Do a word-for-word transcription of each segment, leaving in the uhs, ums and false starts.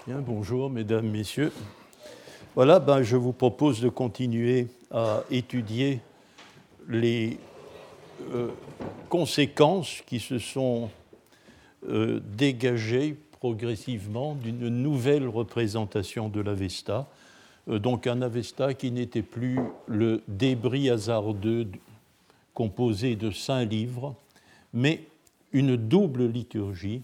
Bien, bonjour, mesdames, messieurs. Voilà, ben, je vous propose de continuer à étudier les euh, conséquences qui se sont euh, dégagées progressivement d'une nouvelle représentation de l'Avesta. Euh, donc un Avesta qui n'était plus le débris hasardeux composé de cinq livres, mais une double liturgie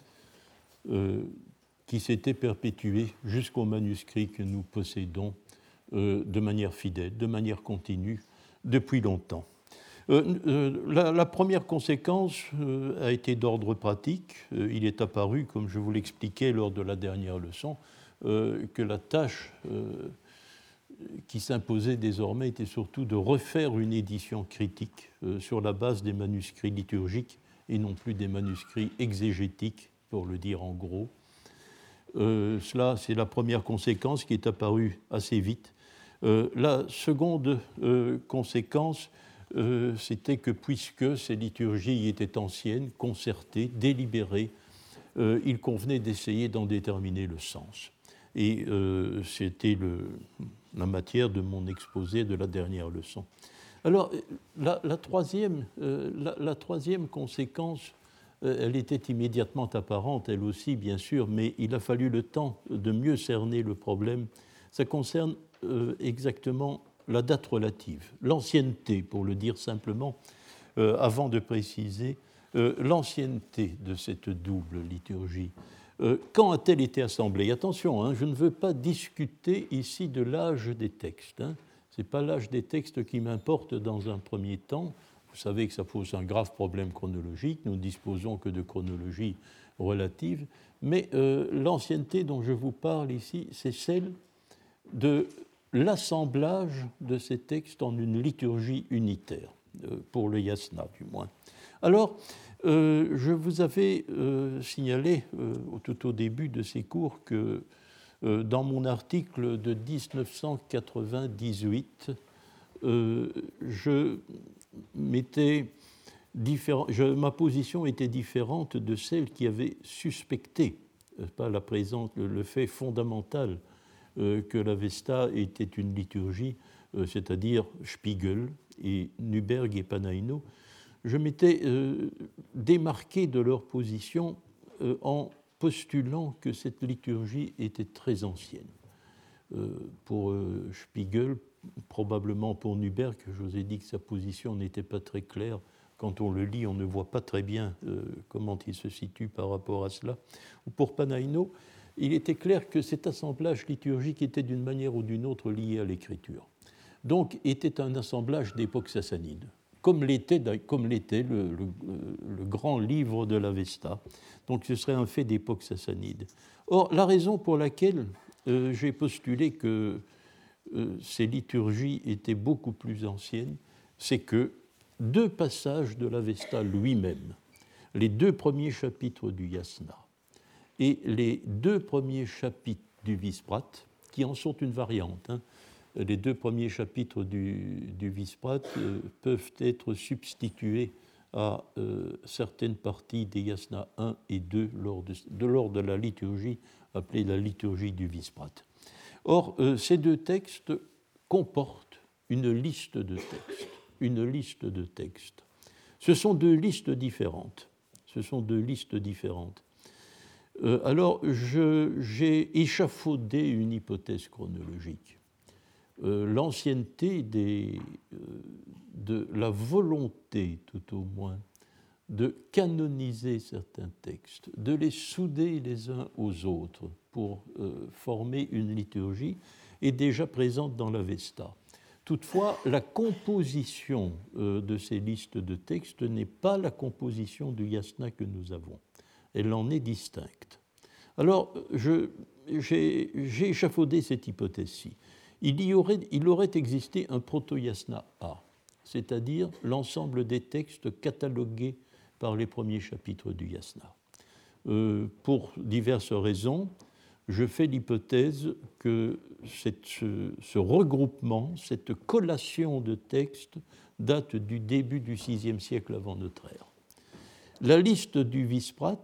euh, qui s'était perpétuée jusqu'au manuscrit que nous possédons euh, de manière fidèle, de manière continue, depuis longtemps. Euh, euh, la, la première conséquence euh, a été d'ordre pratique. Euh, il est apparu, comme je vous l'expliquais lors de la dernière leçon, euh, que la tâche euh, qui s'imposait désormais était surtout de refaire une édition critique euh, sur la base des manuscrits liturgiques et non plus des manuscrits exégétiques, pour le dire en gros. Euh, cela, c'est la première conséquence qui est apparue assez vite. Euh, la seconde euh, conséquence, euh, c'était que puisque ces liturgies étaient anciennes, concertées, délibérées, euh, il convenait d'essayer d'en déterminer le sens. Et euh, c'était le, la matière de mon exposé de la dernière leçon. Alors, la, la, troisième, euh, la, la troisième conséquence, elle était immédiatement apparente, elle aussi, bien sûr, mais il a fallu le temps de mieux cerner le problème. Ça concerne euh, exactement la date relative, l'ancienneté, pour le dire simplement, euh, avant de préciser, euh, l'ancienneté de cette double liturgie. Euh, quand a-t-elle été assemblée? Attention, hein, je ne veux pas discuter ici de l'âge des textes. Hein. Ce n'est pas l'âge des textes qui m'importe dans un premier temps. Vous savez que ça pose un grave problème chronologique, nous ne disposons que de chronologie relative, mais euh, l'ancienneté dont je vous parle ici, c'est celle de l'assemblage de ces textes en une liturgie unitaire, euh, pour le yasna du moins. Alors, euh, je vous avais euh, signalé euh, tout au début de ces cours que euh, dans mon article de dix-neuf cent quatre-vingt-dix-huit, euh, je Je, ma position était différente de celle qui avait suspecté pas, la présence, le, le fait fondamental euh, que l'Avesta était une liturgie, euh, c'est-à-dire Spiegel et Nuberg et Panaïno. Je m'étais euh, démarqué de leur position euh, en postulant que cette liturgie était très ancienne. Euh, pour euh, Spiegel, probablement pour Nuberg, je vous ai dit que sa position n'était pas très claire. Quand on le lit, on ne voit pas très bien euh, comment il se situe par rapport à cela. Pour Panaïno, il était clair que cet assemblage liturgique était d'une manière ou d'une autre lié à l'écriture. Donc, était un assemblage d'époque sassanide, comme l'était, comme l'était le, le, le grand livre de l'Avesta. Donc, ce serait un fait d'époque sassanide. Or, la raison pour laquelle euh, j'ai postulé que euh, ces liturgies étaient beaucoup plus anciennes, c'est que deux passages de l'Avesta lui-même, les deux premiers chapitres du Yasna et les deux premiers chapitres du Visprat, qui en sont une variante, hein. Les deux premiers chapitres du, du Visprat euh, peuvent être substitués à euh, certaines parties des Yasna un et deux lors de, de, lors de la liturgie appelée la liturgie du Visprat. Or, euh, ces deux textes comportent une liste de textes. Une liste de textes. Ce sont deux listes différentes. Ce sont deux listes différentes. Euh, alors, je, j'ai échafaudé une hypothèse chronologique. Euh, l'ancienneté des, euh, de la volonté, tout au moins, de canoniser certains textes, de les souder les uns aux autres pour euh, former une liturgie, est déjà présente dans l'Avesta. Toutefois, la composition euh, de ces listes de textes n'est pas la composition du yasna que nous avons. Elle en est distincte. Alors, je, j'ai, j'ai échafaudé cette hypothèse-ci. Il, y aurait, il aurait existé un proto-yasna A, c'est-à-dire l'ensemble des textes catalogués par les premiers chapitres du yasna. Euh, pour diverses raisons, je fais l'hypothèse que cette, ce, ce regroupement, cette collation de textes date du début du sixième siècle avant notre ère. La liste du Visprat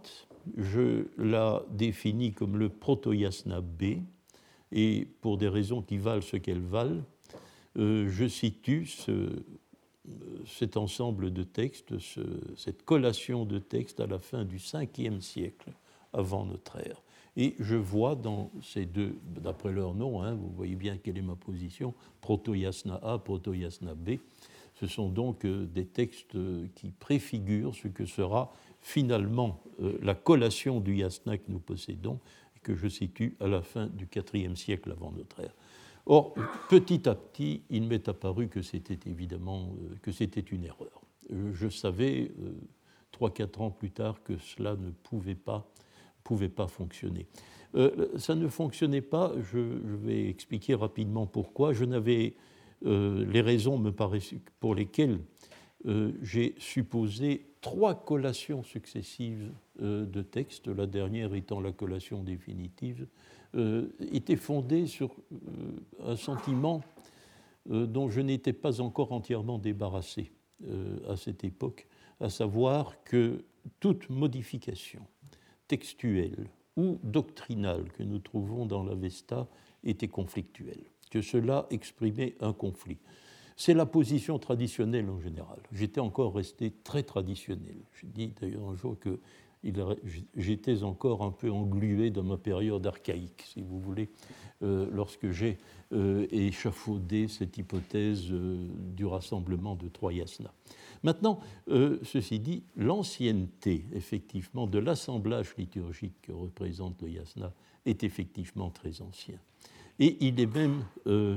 je la définis comme le proto-Yasna B, et pour des raisons qui valent ce qu'elles valent, euh, je situe ce, cet ensemble de textes, ce, cette collation de textes à la fin du cinquième siècle avant notre ère. Et je vois dans ces deux, d'après leur nom, hein, vous voyez bien quelle est ma position, proto-Yasna A, proto-Yasna B. Ce sont donc euh, des textes qui préfigurent ce que sera finalement euh, la collation du Yasna que nous possédons et que je situe à la fin du quatrième siècle avant notre ère. Or, petit à petit, il m'est apparu que c'était évidemment euh, que c'était une erreur. Euh, je savais euh, trois, quatre ans plus tard que cela ne pouvait pas, pouvait pas fonctionner. Euh, ça ne fonctionnait pas, je, je vais expliquer rapidement pourquoi. Je n'avais euh, les raisons me paraissent, pour lesquelles euh, j'ai supposé trois collations successives euh, de textes, la dernière étant la collation définitive, euh, étaient fondées sur euh, un sentiment euh, dont je n'étais pas encore entièrement débarrassé euh, à cette époque, à savoir que toute modification textuelle ou doctrinale que nous trouvons dans l'Avesta était conflictuelle, que cela exprimait un conflit. C'est la position traditionnelle en général. J'étais encore resté très traditionnel. J'ai dit d'ailleurs un jour que j'étais encore un peu englué dans ma période archaïque, si vous voulez, euh, lorsque j'ai euh, échafaudé cette hypothèse euh, du rassemblement de trois yasnas. Maintenant, euh, ceci dit, l'ancienneté, effectivement, de l'assemblage liturgique que représente le yasna est effectivement très ancien. Et il est même euh,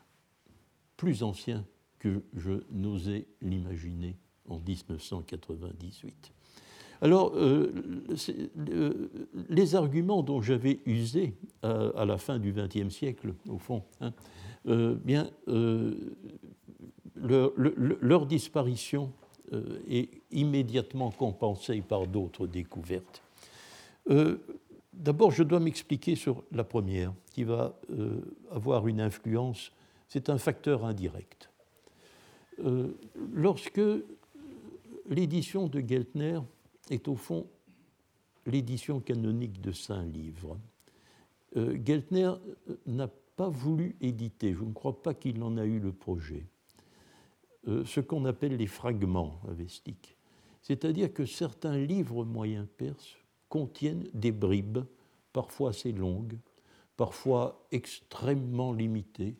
plus ancien que je n'osais l'imaginer en dix-neuf cent quatre-vingt-dix-huit. Alors, euh, euh, les arguments dont j'avais usé à, à la fin du vingtième siècle, au fond, hein, euh, bien, euh, leur, leur, leur disparition euh, est immédiatement compensée par d'autres découvertes. Euh, D'abord, je dois m'expliquer sur la première, qui va euh, avoir une influence. C'est un facteur indirect. Euh, lorsque l'édition de Geltner est au fond l'édition canonique de Saint-Livre, euh, Geltner n'a pas voulu éditer, je ne crois pas qu'il en a eu le projet, euh, ce qu'on appelle les fragments avestiques. C'est-à-dire que certains livres moyens perses contiennent des bribes, parfois assez longues, parfois extrêmement limitées,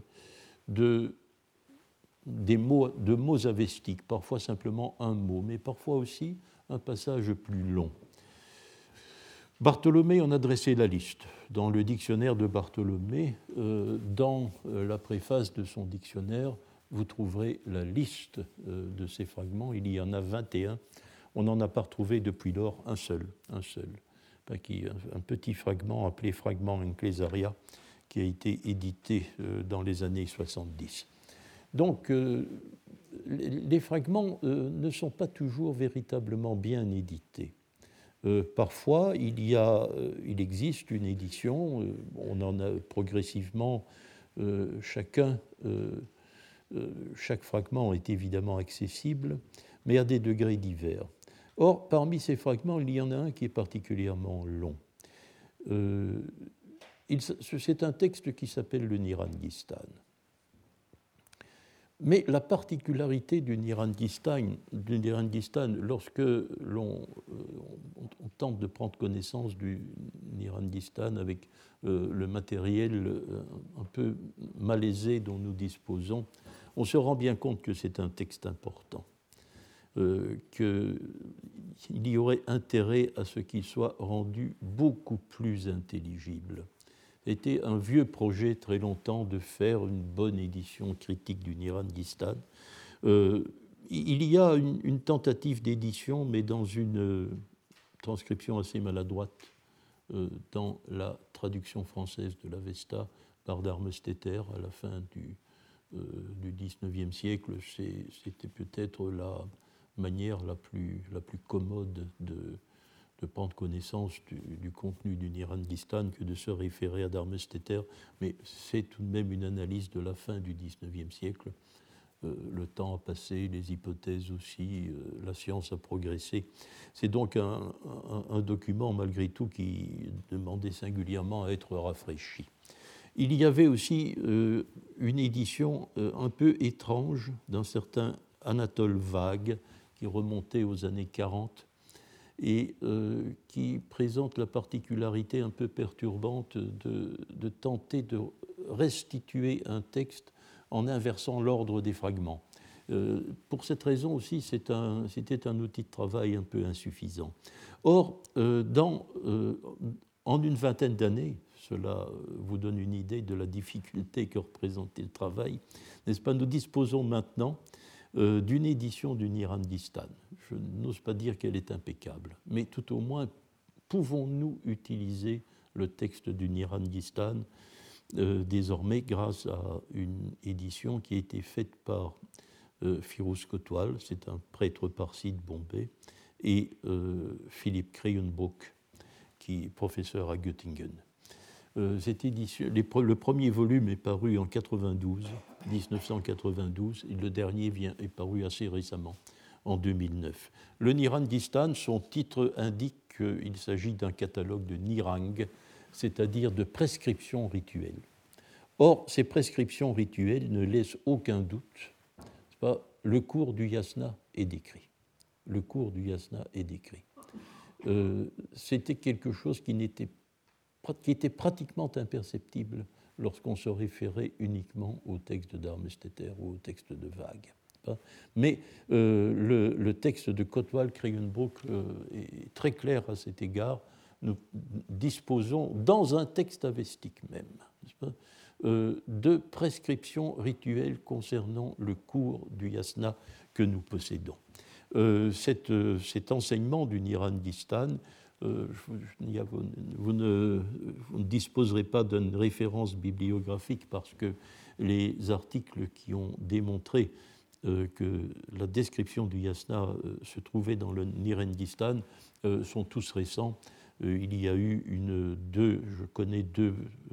de, des mots, de mots avestiques, parfois simplement un mot, mais parfois aussi un passage plus long. Bartholomé en a dressé la liste. Dans le dictionnaire de Bartholomé, euh, dans la préface de son dictionnaire, vous trouverez la liste euh, de ces fragments. Il y en a vingt et un. On n'en a pas retrouvé depuis lors un seul, un seul. Un petit fragment appelé Fragment Ecclesiaria, qui a été édité euh, dans les années soixante-dix. Donc, euh, les fragments euh, ne sont pas toujours véritablement bien édités. Euh, parfois, il, y a, euh, il existe une édition, euh, on en a progressivement euh, chacun, euh, euh, chaque fragment est évidemment accessible, mais à des degrés divers. Or, parmi ces fragments, il y en a un qui est particulièrement long. Euh, il, c'est un texte qui s'appelle le Nirangistan. Mais la particularité du Nirangistan, du Nirangistan lorsque l'on on, on tente de prendre connaissance du Nirangistan avec euh, le matériel euh, un peu malaisé dont nous disposons, on se rend bien compte que c'est un texte important, euh, qu'il y aurait intérêt à ce qu'il soit rendu beaucoup plus intelligible. C'était un vieux projet très longtemps de faire une bonne édition critique du Nirangistan. Euh, il y a une, une tentative d'édition, mais dans une euh, transcription assez maladroite euh, dans la traduction française de l'Avesta par Darmesteter à la fin du, euh, du dix-neuvième siècle. C'est, c'était peut-être la manière la plus, la plus commode de de prendre connaissance du, du contenu du Nirangistan que de se référer à Darmesteter, mais c'est tout de même une analyse de la fin du dix-neuvième siècle. euh, le temps a passé, les hypothèses aussi, euh, la science a progressé. C'est donc un, un, un document, malgré tout, qui demandait singulièrement à être rafraîchi. Il y avait aussi euh, une édition euh, un peu étrange d'un certain Anatole Vague, qui remontait aux années quarante, et euh, qui présente la particularité un peu perturbante de, de tenter de restituer un texte en inversant l'ordre des fragments. Euh, pour cette raison aussi, c'est un, c'était un outil de travail un peu insuffisant. Or, euh, dans, euh, en une vingtaine d'années, cela vous donne une idée de la difficulté que représentait le travail, n'est-ce pas? Nous disposons maintenant euh, d'une édition du Nirandistan. Je n'ose pas dire qu'elle est impeccable, mais tout au moins, pouvons-nous utiliser le texte du Nirandistan euh, désormais grâce à une édition qui a été faite par euh, Firouz Kotwal, c'est un prêtre parsi de Bombay, et euh, Philippe Kreuenbrock, qui est professeur à Göttingen. Euh, cette édition, les, le premier volume est paru en quatre-vingt-douze, dix-neuf cent quatre-vingt-douze, et le dernier vient, est paru assez récemment, en deux mille neuf. Le Nirandistan, son titre indique qu'il s'agit d'un catalogue de nirang, c'est-à-dire de prescriptions rituelles. Or, ces prescriptions rituelles ne laissent aucun doute. C'est pas, le cours du yasna est décrit. Le cours du yasna est décrit. Euh, c'était quelque chose qui, n'était, qui était pratiquement imperceptible lorsqu'on se référait uniquement au texte d'Armesteter ou au texte de Vague. Mais euh, le, le texte de Kotwal Kreuenbrock euh, est très clair à cet égard. Nous disposons, dans un texte avestique même, n'est-ce pas, euh, de prescriptions rituelles concernant le cours du yasna que nous possédons. Euh, cette, cet enseignement du Nirandistan, euh, je, vous, vous, ne, vous ne disposerez pas d'une référence bibliographique parce que les articles qui ont démontré euh, que la description du yasna euh, se trouvait dans le Nirandistan euh, sont tous récents. Euh, il y a eu une, deux, je connais deux,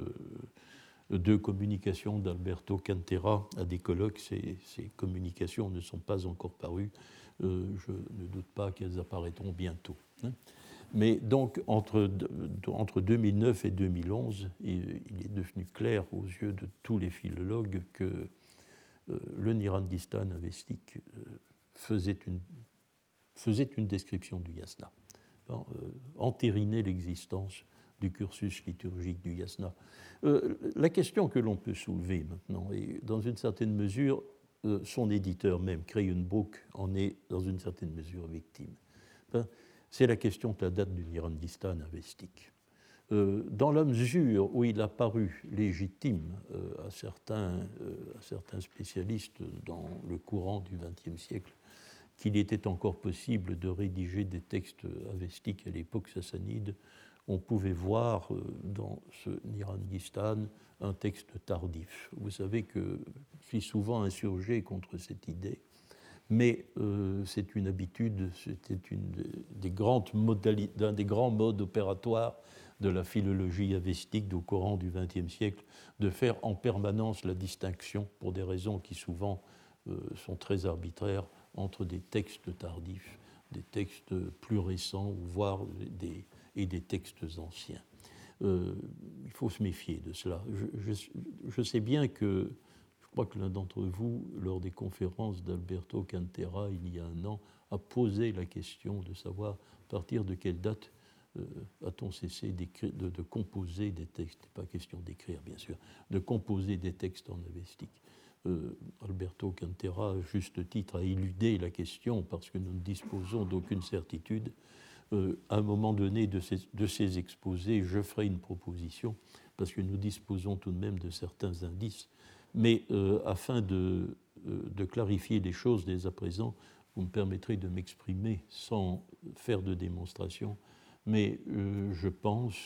euh, deux communications d'Alberto Cantera à des colloques. Ces, ces communications ne sont pas encore parues. Euh, je ne doute pas qu'elles apparaîtront bientôt. Hein. Mais donc, entre, entre deux mille neuf et deux mille onze, il, il est devenu clair aux yeux de tous les philologues que euh, le Nirandistan avestique euh, faisait, une, faisait une description du yasna, hein, euh, entérinait l'existence du cursus liturgique du yasna. Euh, la question que l'on peut soulever maintenant, et dans une certaine mesure, euh, son éditeur même, Kreuenbrock, en est dans une certaine mesure victime. Hein, c'est la question de la date du Nirandistan avestique. Euh, dans la mesure où il a paru légitime euh, à, certains, euh, à certains spécialistes dans le courant du vingtième siècle qu'il était encore possible de rédiger des textes avestiques à l'époque sassanide, on pouvait voir euh, dans ce Nirandistan un texte tardif. Vous savez que je suis souvent insurgé contre cette idée, mais euh, c'est une habitude, c'était une des grandes modalités, un des grands modes opératoires de la philologie avestique au courant du vingtième siècle, de faire en permanence la distinction, pour des raisons qui souvent euh, sont très arbitraires, entre des textes tardifs, des textes plus récents, voire des, et des textes anciens. Euh, il faut se méfier de cela. Je, je, je sais bien que, je crois que l'un d'entre vous, lors des conférences d'Alberto Cantera, il y a un an, a posé la question de savoir à partir de quelle date Euh, a-t-on cessé de, de composer des textes, pas question d'écrire bien sûr, de composer des textes en avestique. Euh, Alberto Cantera, à juste titre, a éludé la question parce que nous ne disposons d'aucune certitude. Euh, à un moment donné de ces, de ces exposés, je ferai une proposition parce que nous disposons tout de même de certains indices. Mais euh, afin de, euh, de clarifier les choses dès à présent, vous me permettrez de m'exprimer sans faire de démonstration. Mais euh, je pense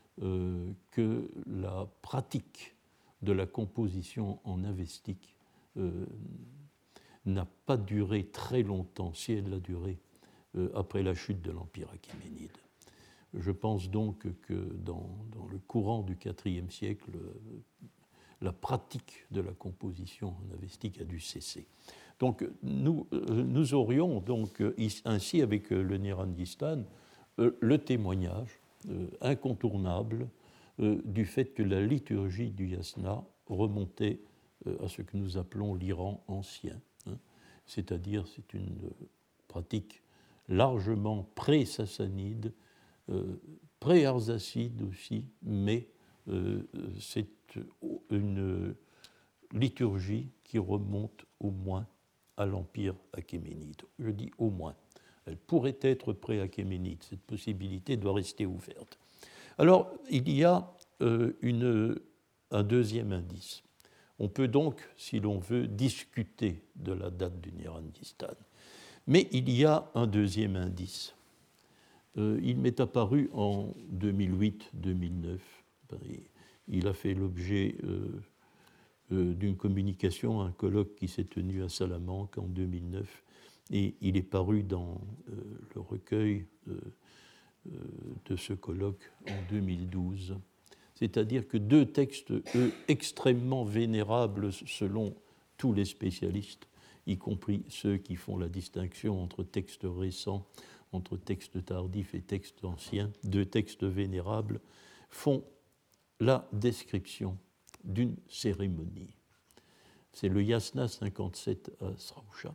euh, que la pratique de la composition en avestique euh, n'a pas duré très longtemps, si elle a duré, euh, après la chute de l'Empire achéménide. Je pense donc que dans, dans le courant du quatrième siècle, la pratique de la composition en avestique a dû cesser. Donc nous, nous aurions donc ainsi avec le Nirandistan le témoignage incontournable du fait que la liturgie du yasna remontait à ce que nous appelons l'Iran ancien, hein, c'est-à-dire c'est une pratique largement pré-sassanide, euh, pré-arsacide aussi, mais euh, c'est une liturgie qui remonte au moins à l'Empire achéménide. Je dis au moins. Elle pourrait être pré-achéménide. Cette possibilité doit rester ouverte. Alors, il y a euh, une, un deuxième indice. On peut donc, si l'on veut, discuter de la date du Nirandistan. Mais il y a un deuxième indice. Euh, il m'est apparu en deux mille huit deux mille neuf. Il a fait l'objet euh, euh, d'une communication, un colloque qui s'est tenu à Salamanque en deux mille neuf, et il est paru dans euh, le recueil euh, euh, de ce colloque en deux mille douze. C'est-à-dire que deux textes, eux, extrêmement vénérables selon tous les spécialistes, y compris ceux qui font la distinction entre textes récents, entre textes tardifs et textes anciens, deux textes vénérables, font la description d'une cérémonie. C'est le Yasna cinquante-sept à Srausha,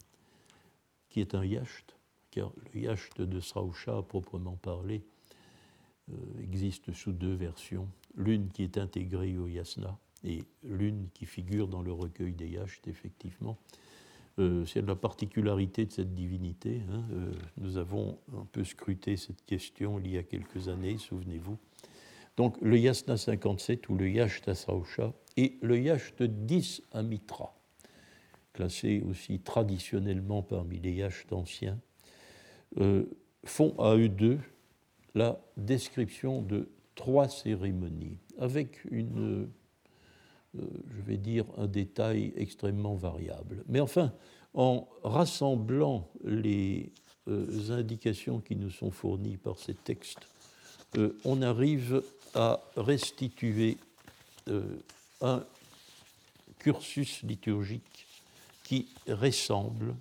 qui est un yacht, car le yacht de Srausha, à proprement parler, euh, existe sous deux versions, l'une qui est intégrée au Yasna et l'une qui figure dans le recueil des yachts, effectivement. Euh, c'est la particularité de cette divinité. Hein. Euh, nous avons un peu scruté cette question il y a quelques années, souvenez-vous. Donc le Yasna cinquante-sept ou le Yacht à Srausha et le Yacht dix à Mitra, classé aussi traditionnellement parmi les yachts anciens, euh, font à eux deux la description de trois cérémonies, avec une, euh, je vais dire, un détail extrêmement variable. Mais enfin, en rassemblant les euh, indications qui nous sont fournies par ces textes, euh, on arrive à restituer euh, un cursus liturgique qui ressemble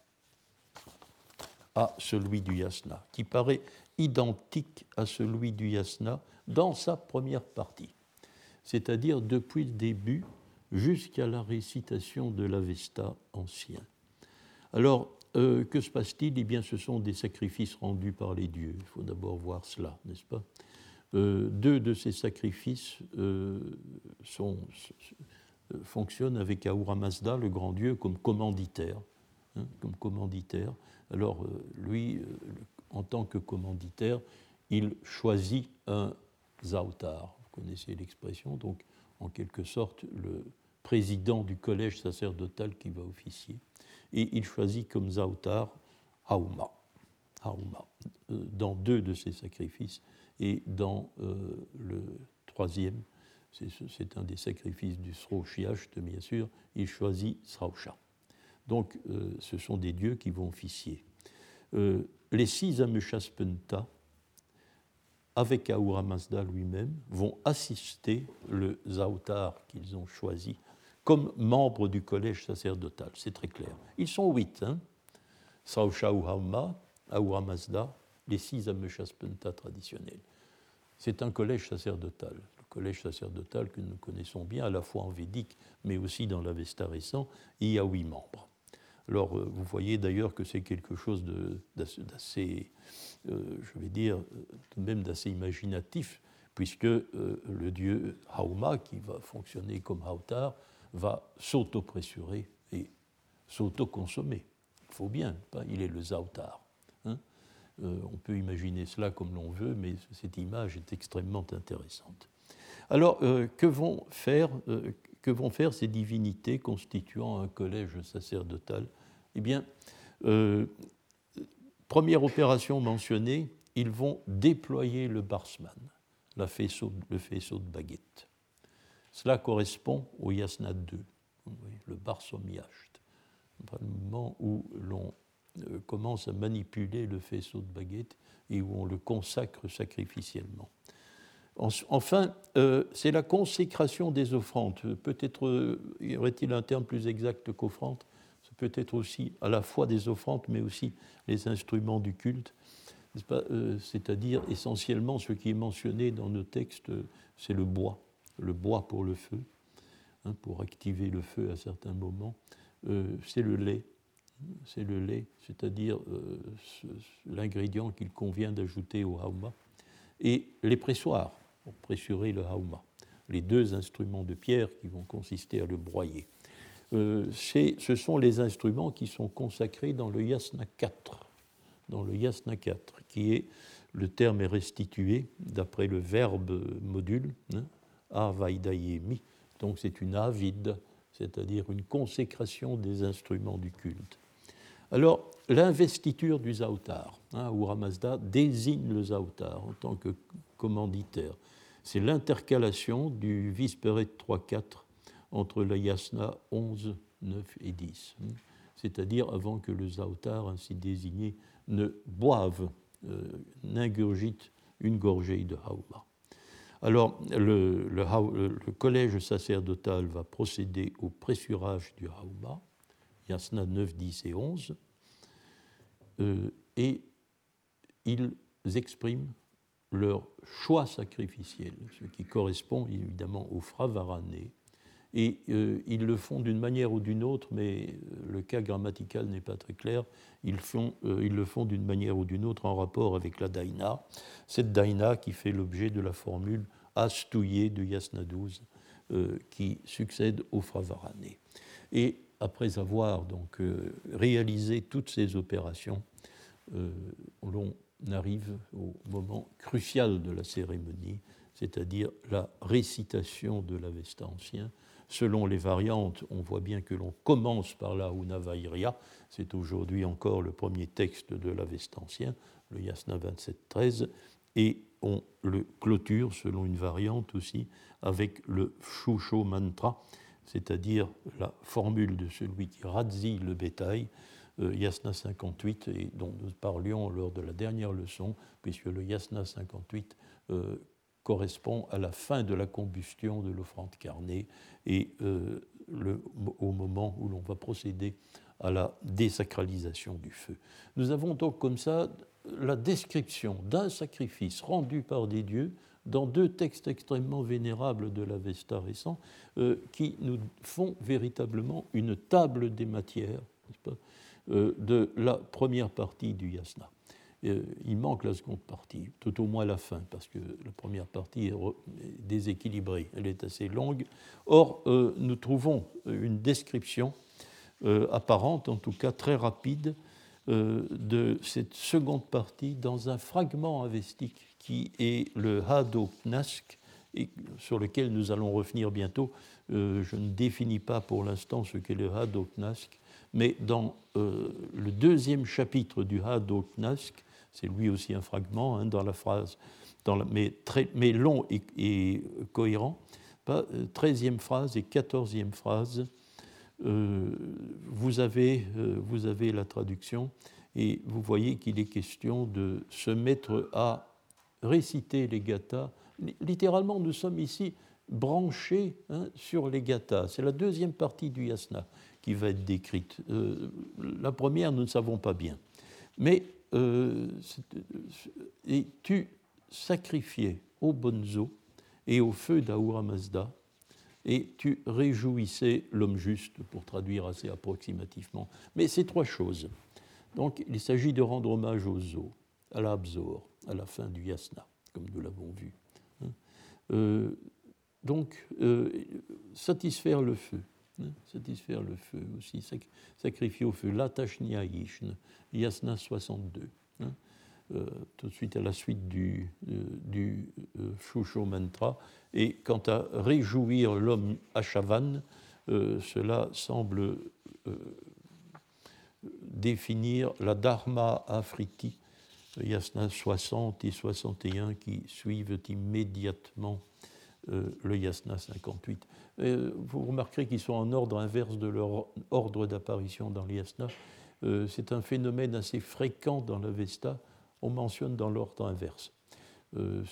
à celui du Yasna, qui paraît identique à celui du Yasna dans sa première partie, c'est-à-dire depuis le début jusqu'à la récitation de l'Avesta ancien. Alors, euh, que se passe-t-il ? Eh bien, ce sont des sacrifices rendus par les dieux. Il faut d'abord voir cela, n'est-ce pas ? Euh, deux de ces sacrifices euh, sont, euh, fonctionnent avec Ahura Mazda, le grand dieu, comme commanditaire. Hein, comme commanditaire. Alors, euh, lui, euh, en tant que commanditaire, il choisit un Zautar. Vous connaissez l'expression, donc en quelque sorte le président du collège sacerdotal qui va officier. Et il choisit comme Zautar Hauma, Hauma euh, dans deux de ses sacrifices. Et dans euh, le troisième, c'est, c'est un des sacrifices du Sraushiacht, bien sûr, il choisit Srausha. Donc, euh, ce sont des dieux qui vont officier. Euh, les six Amushaspenta, avec Ahura Mazda lui-même, vont assister le Zautar qu'ils ont choisi comme membre du collège sacerdotal. C'est très clair. Ils sont huit, hein, Srausha Hauma, Ahura Mazda, les six Amushaspenta traditionnels. C'est un collège sacerdotal, le collège sacerdotal que nous connaissons bien, à la fois en védique, mais aussi dans l'Avesta récent, il y a huit membres. Alors, euh, vous voyez d'ailleurs que c'est quelque chose de, d'assez, euh, je vais dire, tout de même d'assez imaginatif, puisque euh, le dieu Hauma, qui va fonctionner comme Hautar, va s'auto-pressurer et s'auto-consommer. Il faut bien, pas, il est le Zautar. Hein. Euh, on peut imaginer cela comme l'on veut, mais cette image est extrêmement intéressante. Alors, euh, que vont faire, euh, que vont faire ces divinités constituant un collège sacerdotal ? Eh bien, euh, première opération mentionnée, ils vont déployer le barsman, la faisceau, le faisceau de baguette. Cela correspond au Yasna deux, le barsomiacht, le moment où l'on euh, commence à manipuler le faisceau de baguette et où on le consacre sacrificiellement. Enfin, euh, c'est la consécration des offrandes. Peut-être euh, y aurait-il un terme plus exact qu'offrande. C'est peut-être aussi à la fois des offrandes, mais aussi les instruments du culte. N'est-ce pas, euh, c'est-à-dire essentiellement ce qui est mentionné dans nos textes, c'est le bois, le bois pour le feu, hein, pour activer le feu à certains moments. Euh, c'est le lait, c'est le lait, c'est-à-dire euh, ce, l'ingrédient qu'il convient d'ajouter au hauma, et les pressoirs pour pressurer le hauma, les deux instruments de pierre qui vont consister à le broyer. Euh, c'est, ce sont les instruments qui sont consacrés dans le yasna quatre, dans le yasna quatre, qui est, le terme est restitué d'après le verbe module, hein, avaidayemi, donc c'est une avide, c'est-à-dire une consécration des instruments du culte. Alors, l'investiture du Zaoutar, hein, Ahura Mazda désigne le Zaoutar en tant que commanditaire. C'est l'intercalation du Visperet trois quatre entre la Yasna onze, neuf et dix, hein, c'est-à-dire avant que le Zaoutar ainsi désigné ne boive, euh, n'ingurgite une gorgée de Hauma. Alors, le, le, le collège sacerdotal va procéder au pressurage du Hauma, Yasna neuf, dix et onze, euh, et ils expriment leur choix sacrificiel, ce qui correspond évidemment au Fravarané, et euh, ils le font d'une manière ou d'une autre, mais le cas grammatical n'est pas très clair, ils, font, euh, ils le font d'une manière ou d'une autre en rapport avec la daïna, cette daïna qui fait l'objet de la formule astouillée de Yasna douze, euh, qui succède au Fravarané. Et après avoir donc euh, réalisé toutes ces opérations, euh, l'on arrive au moment crucial de la cérémonie, c'est-à-dire la récitation de l'Avesta ancien. Selon les variantes, on voit bien que l'on commence par la Unavairia, c'est aujourd'hui encore le premier texte de l'Avesta ancien, le Yasna vingt-sept treize, et on le clôture, selon une variante aussi, avec le Shusho Mantra, c'est-à-dire la formule de celui qui radzi le bétail, euh, Yasna cinquante-huit, et dont nous parlions lors de la dernière leçon, puisque le Yasna cinquante-huit euh, correspond à la fin de la combustion de l'offrande carnée et euh, le, au moment où l'on va procéder à la désacralisation du feu. Nous avons donc comme ça la description d'un sacrifice rendu par des dieux dans deux textes extrêmement vénérables de l'Avesta récent, euh, qui nous font véritablement une table des matières, n'est-ce pas, euh, de la première partie du yasna. Euh, il manque la seconde partie, tout au moins la fin, parce que la première partie est, re- est déséquilibrée, elle est assez longue. Or, euh, nous trouvons une description euh, apparente, en tout cas très rapide, euh, de cette seconde partie dans un fragment avestique qui est le Hadoknask, et sur lequel nous allons revenir bientôt. Euh, je ne définis pas pour l'instant ce qu'est le Hadoknask, mais dans euh, le deuxième chapitre du Hadoknask, c'est lui aussi un fragment, hein, dans la phrase, dans la, mais, très, mais long et, et cohérent, pas, treizième phrase et quatorzième phrase, euh, vous, avez, euh, vous avez la traduction, et vous voyez qu'il est question de se mettre à réciter les gathas. Littéralement, nous sommes ici branchés, hein, sur les gathas. C'est la deuxième partie du yasna qui va être décrite. Euh, la première, nous ne savons pas bien. Mais euh, et tu sacrifiais au bonzo et au feu d'Ahura Mazda, et tu réjouissais l'homme juste, pour traduire assez approximativement. Mais ces trois choses. Donc, il s'agit de rendre hommage aux Zo, à la Abzor, à la fin du yasna, comme nous l'avons vu. Euh, donc, euh, satisfaire le feu, hein, satisfaire le feu aussi, sac- sacrifier au feu, l'atashnia yishn, yasna soixante-deux, hein, euh, tout de suite à la suite du, euh, du euh, Shusho Mantra. Et quant à réjouir l'homme Ashavan, euh, cela semble euh, définir la Dharma Afriti, yasna soixante et soixante et un qui suivent immédiatement euh, le yasna cinquante-huit. Euh, vous remarquerez qu'ils sont en ordre inverse de leur ordre d'apparition dans le yasna. Euh, c'est un phénomène assez fréquent dans l'Avesta. On mentionne dans l'ordre inverse. Euh, c'est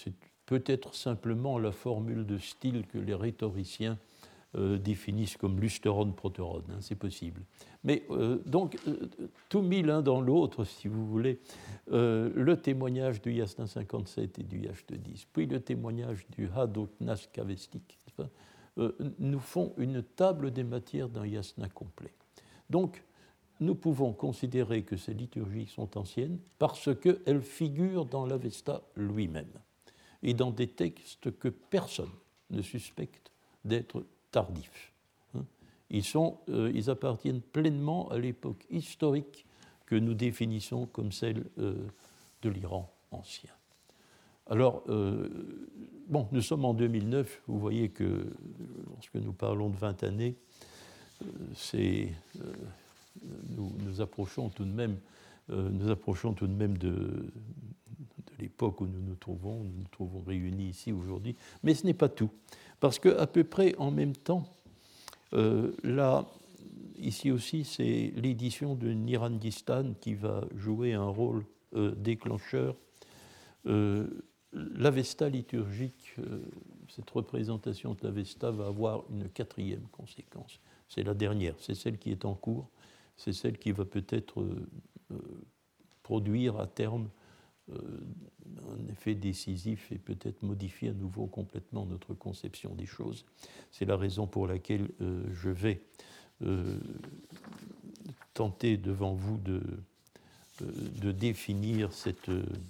peut-être simplement la formule de style que les rhétoriciens euh, définissent comme lusteron proteron, hein, c'est possible. Mais euh, donc, euh, tout mis l'un dans l'autre, si vous voulez, euh, le témoignage du Yasna cinquante-sept et du Yachte dix, puis le témoignage du Hadoknas Kavestik, euh, nous font une table des matières d'un Yasna complet. Donc, nous pouvons considérer que ces liturgies sont anciennes parce qu'elles figurent dans l'Avesta lui-même et dans des textes que personne ne suspecte d'être tardifs. Ils, sont, euh, ils appartiennent pleinement à l'époque historique que nous définissons comme celle euh, de l'Iran ancien. Alors, euh, bon, nous sommes en deux mille neuf, vous voyez que lorsque nous parlons de vingt années, euh, c'est, euh, nous, nous approchons tout de même, euh, nous approchons tout de même de, de l'époque où nous nous trouvons, nous nous trouvons réunis ici aujourd'hui, mais ce n'est pas tout, parce qu'à peu près en même temps, Euh, là, ici aussi, c'est l'édition de Nirandistan qui va jouer un rôle euh, déclencheur. Euh, L'Avesta liturgique, euh, cette représentation de l'Avesta va avoir une quatrième conséquence. C'est la dernière, c'est celle qui est en cours, c'est celle qui va peut-être euh, euh, produire à terme euh, un effet décisif et peut-être modifier à nouveau complètement notre conception des choses. C'est la raison pour laquelle euh, je vais euh, tenter devant vous de, de définir cette...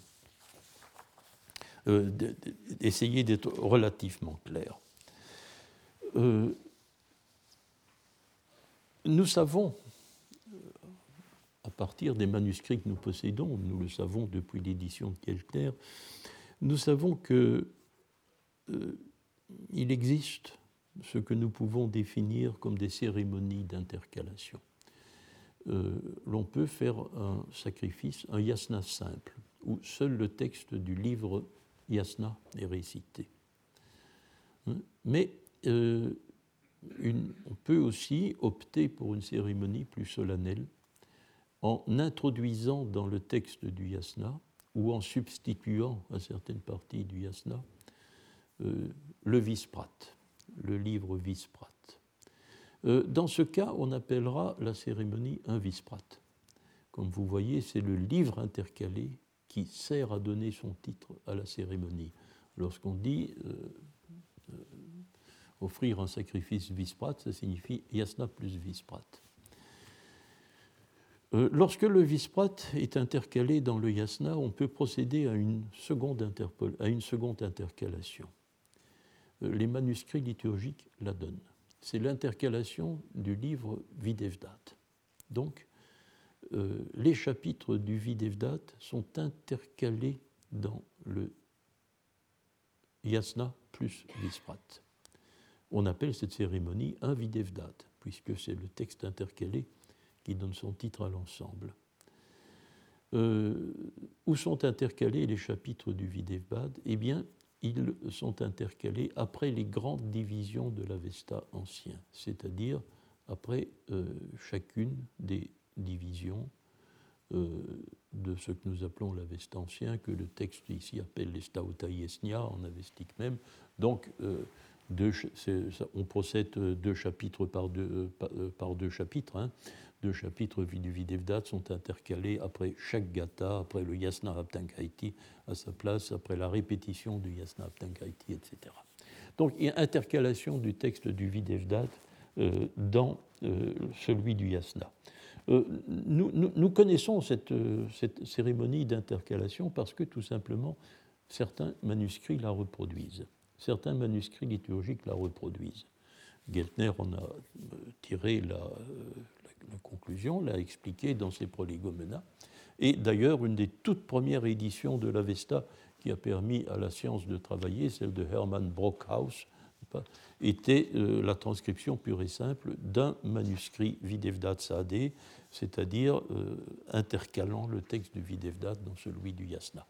Euh, d'essayer d'être relativement clair. Euh, nous savons, à partir des manuscrits que nous possédons, nous le savons depuis l'édition de Keltner, nous savons qu'il euh, existe ce que nous pouvons définir comme des cérémonies d'intercalation. Euh, l'on peut faire un sacrifice, un yasna simple, où seul le texte du livre yasna est récité. Mais euh, une, on peut aussi opter pour une cérémonie plus solennelle en introduisant dans le texte du yasna ou en substituant à certaines parties du yasna euh, le visprat, le livre visprat. Euh, dans ce cas, on appellera la cérémonie un visprat. Comme vous voyez, c'est le livre intercalé qui sert à donner son titre à la cérémonie. Lorsqu'on dit euh, euh, offrir un sacrifice visprat, ça signifie yasna plus visprat. Euh, lorsque le visprat est intercalé dans le yasna, on peut procéder à une seconde, interpol- à une seconde intercalation. Euh, les manuscrits liturgiques la donnent. C'est l'intercalation du livre Videvdat. Donc, euh, les chapitres du Videvdat sont intercalés dans le yasna plus visprat. On appelle cette cérémonie un Videvdat, puisque c'est le texte intercalé qui donne son titre à l'ensemble. Euh, où sont intercalés les chapitres du Videvdat ? Eh bien, ils sont intercalés après les grandes divisions de l'Avesta ancien, c'est-à-dire après euh, chacune des divisions euh, de ce que nous appelons l'Avesta ancien, que le texte ici appelle les Stautaïesnia en avestique même. Donc, euh, deux, ça, on procède deux chapitres par deux, par, par deux chapitres. Hein. Deux chapitres du Videvdat sont intercalés après chaque gata, après le Yasna Aptankaiti à sa place, après la répétition du Yasna Aptankaiti, et cetera. Donc, il y a intercalation du texte du Videvdat euh, dans euh, celui du Yasna. Euh, nous, nous, nous connaissons cette, cette cérémonie d'intercalation parce que, tout simplement, certains manuscrits la reproduisent. Certains manuscrits liturgiques la reproduisent. Geltner en a tiré la, la conclusion, l'a expliqué dans ses Prolegomena. Et d'ailleurs, une des toutes premières éditions de l'Avesta qui a permis à la science de travailler, celle de Hermann Brockhaus, était euh, la transcription pure et simple d'un manuscrit Videvdat Saadé, c'est-à-dire euh, intercalant le texte du Videvdat dans celui du Yasna.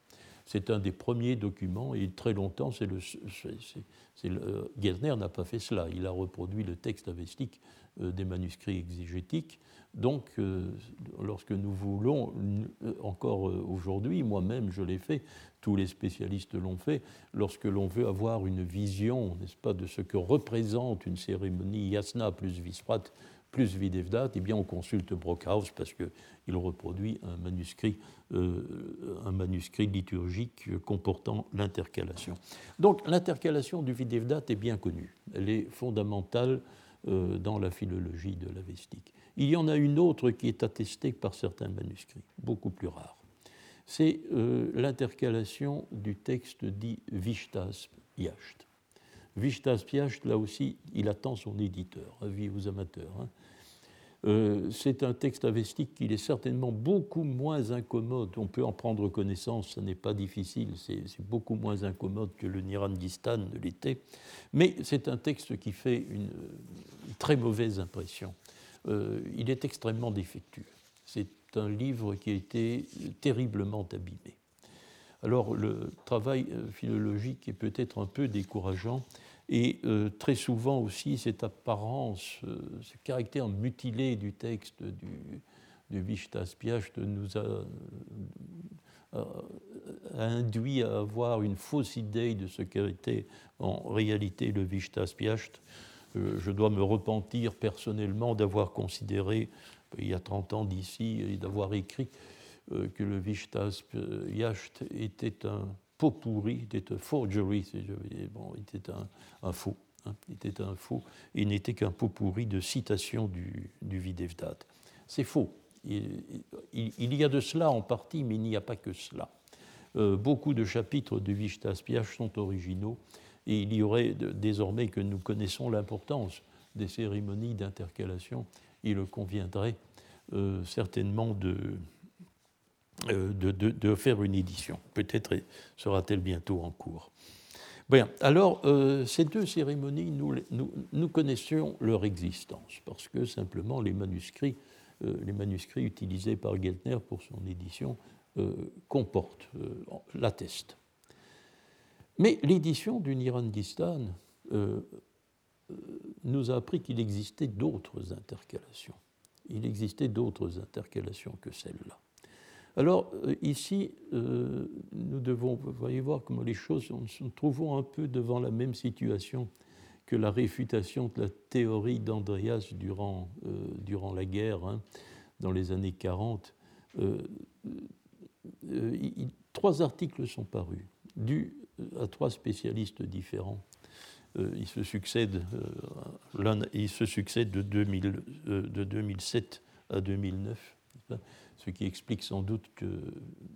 C'est un des premiers documents, et très longtemps, c'est le, c'est, c'est le, Gärtner n'a pas fait cela. Il a reproduit le texte avestique euh, des manuscrits exégétiques. Donc, euh, lorsque nous voulons, euh, encore euh, aujourd'hui, moi-même je l'ai fait, tous les spécialistes l'ont fait, lorsque l'on veut avoir une vision, n'est-ce pas, de ce que représente une cérémonie Yasna plus Visprat plus Videvdat, eh bien on consulte Brockhaus parce qu'il reproduit un manuscrit, euh, un manuscrit liturgique comportant l'intercalation. Donc l'intercalation du Videvdat est bien connue, elle est fondamentale euh, dans la philologie de l'Avestique. Il y en a une autre qui est attestée par certains manuscrits, beaucoup plus rare. C'est euh, l'intercalation du texte dit Vishtas Piasht. Vishtas Piasht, là aussi, il attend son éditeur, avis aux amateurs. Hein. Euh, c'est un texte avestique qui est certainement beaucoup moins incommode. On peut en prendre connaissance, ce n'est pas difficile, c'est, c'est beaucoup moins incommode que le Nirandistan ne l'était. Mais c'est un texte qui fait une, une très mauvaise impression. Euh, il est extrêmement défectueux. C'est un livre qui a été terriblement abîmé. Alors le travail philologique est peut-être un peu décourageant et euh, très souvent aussi cette apparence, euh, ce caractère mutilé du texte du, du Vishtas Piasht nous a, a, a induit à avoir une fausse idée de ce qu'était en réalité le Vishtas Piasht. Euh, je dois me repentir personnellement d'avoir considéré, il y a trente ans d'ici, et d'avoir écrit que le Vishtas Piasht était un pot pourri, était un forgery, si je veux dire. Bon, il était un, un faux, hein, il était un faux, et n'était qu'un pot pourri de citation du, du Videvdat. C'est faux. Il, il, il y a de cela en partie, mais il n'y a pas que cela. Euh, beaucoup de chapitres du Vishtas Piasht sont originaux, et il y aurait, de, désormais que nous connaissons l'importance des cérémonies d'intercalation, il conviendrait euh, certainement de... De, de, de faire une édition. Peut-être sera-t-elle bientôt en cours. Bien, alors, euh, ces deux cérémonies, nous, nous, nous connaissions leur existence, parce que simplement les manuscrits, euh, les manuscrits utilisés par Gärtner pour son édition euh, comportent, euh, l'attestent. Mais l'édition du Nirandistan euh, nous a appris qu'il existait d'autres intercalations. Il existait d'autres intercalations que celle-là. Alors, ici, euh, nous devons, vous voyez voir comment les choses, nous nous trouvons un peu devant la même situation que la réfutation de la théorie d'Andreas durant, euh, durant la guerre, hein, dans les années quarante. Euh, euh, il, trois articles sont parus, dus à trois spécialistes différents. Euh, ils se succèdent, euh, l'un, ils se succèdent de, deux mille, euh, de deux mille sept à deux mille neuf. Ce qui explique sans doute qu'ils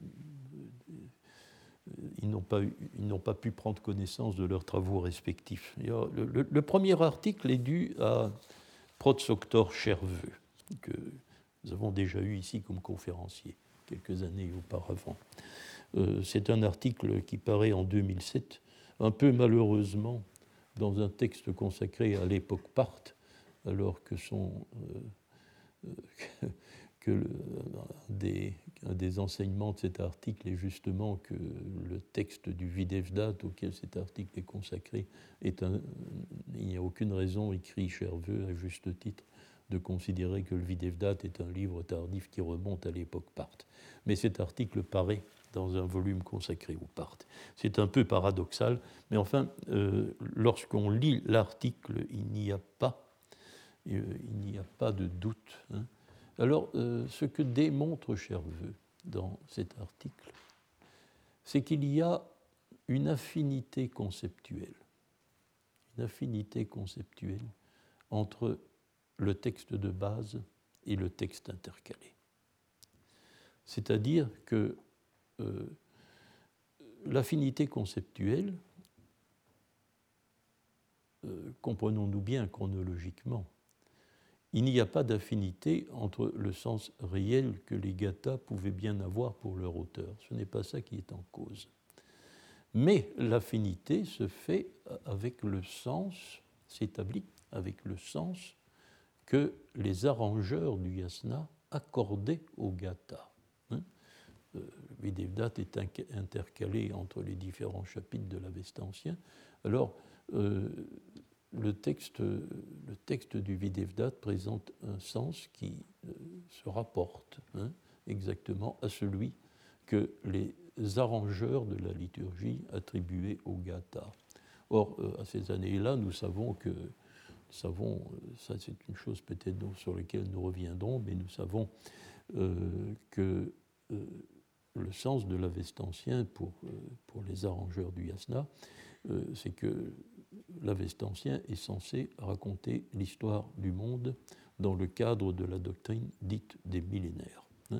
n'ont pas, ils n'ont pas pu prendre connaissance de leurs travaux respectifs. Le, le, le premier article est dû à Protsoctor Cherveux, que nous avons déjà eu ici comme conférencier quelques années auparavant. Euh, c'est un article qui paraît en deux mille sept, un peu malheureusement dans un texte consacré à l'époque parthe, alors que son... Euh, euh, que le, un, des, un des enseignements de cet article est justement que le texte du Videvdat auquel cet article est consacré est un... Il n'y a aucune raison, écrit Cherveux à juste titre, de considérer que le Videvdat est un livre tardif qui remonte à l'époque parthe. Mais cet article paraît dans un volume consacré au parthe. C'est un peu paradoxal, mais enfin, euh, lorsqu'on lit l'article, il n'y a pas, euh, il n'y a pas de doute, hein. Alors, euh, ce que démontre Cherveux dans cet article, c'est qu'il y a une affinité conceptuelle, une affinité conceptuelle entre le texte de base et le texte intercalé. C'est-à-dire que euh, l'affinité conceptuelle, euh, comprenons-nous bien chronologiquement, il n'y a pas d'affinité entre le sens réel que les gathas pouvaient bien avoir pour leur auteur. Ce n'est pas ça qui est en cause. Mais l'affinité se fait avec le sens, s'établit avec le sens que les arrangeurs du yasna accordaient aux gathas. Hein? le Videvdat est intercalé entre les différents chapitres de l'Avesta ancien. Alors, euh, le, texte, le texte du Videvdat présente un sens qui euh, se rapporte hein, exactement à celui que les arrangeurs de la liturgie attribuaient au Gatha. Or, euh, à ces années-là, nous savons que, nous savons, ça c'est une chose peut-être sur laquelle nous reviendrons, mais nous savons euh, que euh, le sens de l'Avesta ancien pour, euh, pour les arrangeurs du Yasna, euh, c'est que l'Avesta ancien est censé raconter l'histoire du monde dans le cadre de la doctrine dite des millénaires. Hein.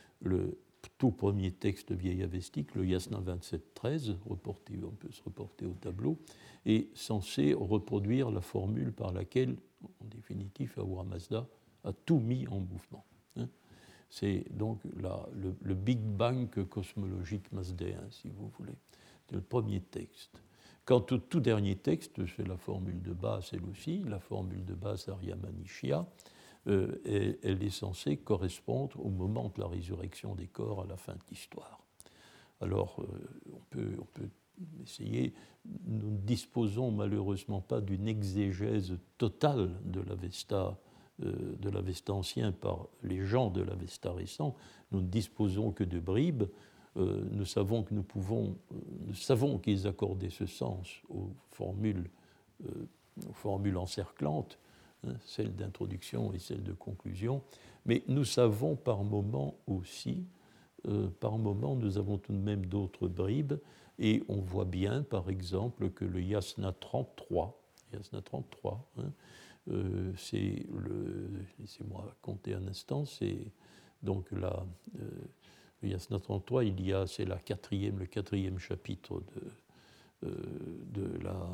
Le tout premier texte vieil avestique, le Yasna vingt-sept treize, reporté, on peut se reporter au tableau, est censé reproduire la formule par laquelle, en définitive, Ahura Mazda a tout mis en mouvement. Hein. C'est donc la, le, le Big Bang cosmologique mazdéen, si vous voulez. C'est le premier texte. Quant au tout dernier texte, c'est la formule de base, elle aussi, la formule de base Arya Manishya, euh, et, elle est censée correspondre au moment de la résurrection des corps à la fin de l'histoire. Alors, euh, on, peut, on peut essayer, nous ne disposons malheureusement pas d'une exégèse totale de l'Avesta de l'Avesta ancien par les gens de l'Avesta récent, nous ne disposons que de bribes. Euh, nous savons que nous pouvons, euh, nous savons qu'ils accordaient ce sens aux formules, euh, aux formules encerclantes, hein, celles d'introduction et celles de conclusion, mais nous savons par moments aussi, euh, par moments nous avons tout de même d'autres bribes, et on voit bien par exemple que le Yasna trente-trois, Yasna trente-trois, hein, Euh, c'est le, laissez-moi compter un instant, c'est donc la, euh, le Yasna trente-trois, il y a, c'est la quatrième, le quatrième chapitre de, euh, de, la,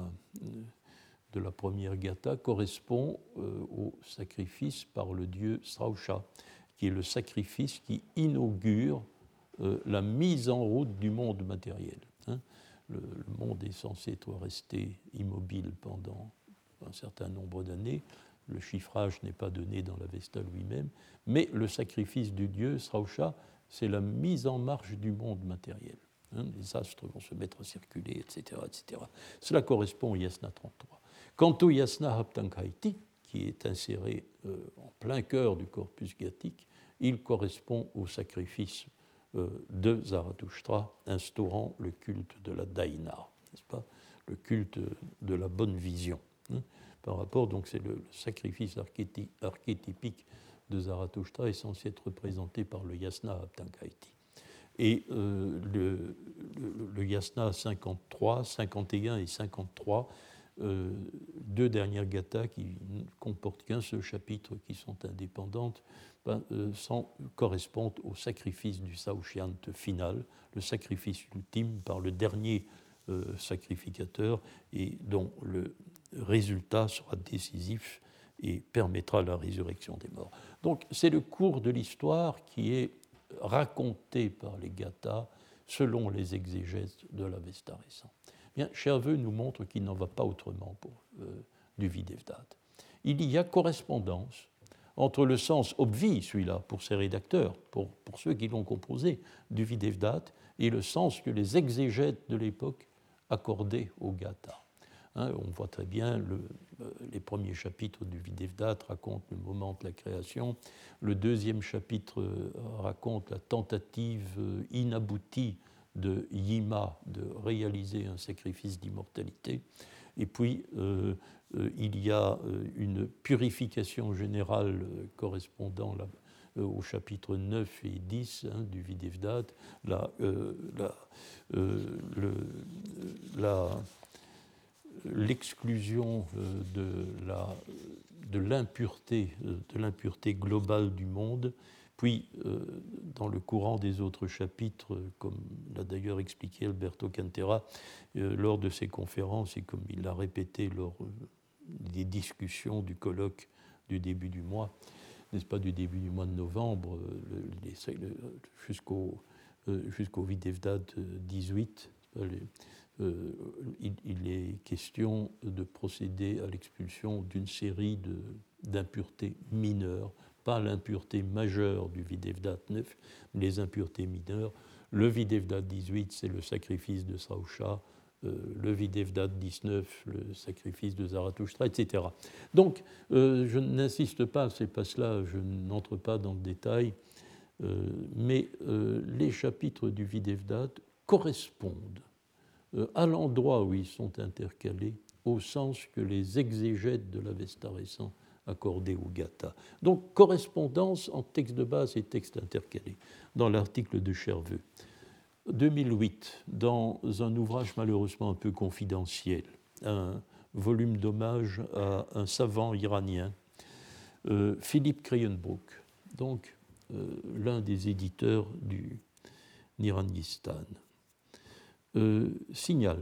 de la première Gatha, correspond euh, au sacrifice par le dieu Srausha, qui est le sacrifice qui inaugure euh, la mise en route du monde matériel. Hein. Le, le monde est censé être resté immobile pendant un certain nombre d'années. Le chiffrage n'est pas donné dans l'Avesta lui-même, mais le sacrifice du dieu, Srausha, c'est la mise en marche du monde matériel. Hein, les astres vont se mettre à circuler, et cetera, et cetera. Cela correspond au Yasna trente-trois. Quant au Yasna Haptankaiti, qui est inséré euh, en plein cœur du corpus gathique, il correspond au sacrifice euh, de Zarathustra, instaurant le culte de la Daïna, n'est-ce pas, le culte de la bonne vision. Par rapport, donc c'est le, le sacrifice archéty, archétypique de Zarathustra est censé être représenté par le Yasna Haptankaiti. Et euh, le, le, le Yasna cinquante-trois, cinquante et un et cinquante-trois, euh, deux dernières gathas qui ne comportent qu'un seul chapitre, qui sont indépendantes, ben, euh, sans, correspondent au sacrifice du Saoshyant final, le sacrifice ultime par le dernier euh, sacrificateur, et dont le résultat sera décisif et permettra la résurrection des morts. Donc c'est le cours de l'histoire qui est raconté par les gathas selon les exégèses de l'Avesta récent. Bien, Cherveux nous montre qu'il n'en va pas autrement pour euh, du Videvdat. Il y a correspondance entre le sens obvi, celui-là, pour ses rédacteurs, pour, pour ceux qui l'ont composé, du Videvdat, et le sens que les exégètes de l'époque accordaient au gatha. Hein, on voit très bien le, euh, les premiers chapitres du Videvdat racontent le moment de la création. Le deuxième chapitre euh, raconte la tentative euh, inaboutie de Yima de réaliser un sacrifice d'immortalité. Et puis, euh, euh, il y a euh, une purification générale euh, correspondant là, euh, au chapitre neuf et dix hein, du Videvdat, la, euh, la, euh, le, la l'exclusion de, la, de, l'impureté, de l'impureté globale du monde, puis dans le courant des autres chapitres, comme l'a d'ailleurs expliqué Alberto Cantera lors de ses conférences et comme il l'a répété lors des discussions du colloque du début du mois, n'est-ce pas, du début du mois de novembre le, les, le, jusqu'au, jusqu'au Videvdat dix-huit, les, Euh, il, il est question de procéder à l'expulsion d'une série de, d'impuretés mineures, pas l'impureté majeure du Videvdat neuf, mais les impuretés mineures Le Videvdat dix-huit, c'est le sacrifice de Srausha. Euh, le Videvdat dix-neuf, le sacrifice de Zarathustra, et cetera. Donc, euh, je n'insiste pas, c'est pas cela, je n'entre pas dans le détail, euh, mais euh, les chapitres du Videvdat correspondent euh, à l'endroit où ils sont intercalés, au sens que les exégètes de l'Avesta récent accordaient au Gatha. Donc, correspondance en texte de base et texte intercalé, dans l'article de Cherveux. deux mille huit, dans un ouvrage malheureusement un peu confidentiel, un volume d'hommage à un savant iranien, euh, Philippe Krienbrook, donc euh, l'un des éditeurs du Nirandistan, euh, signale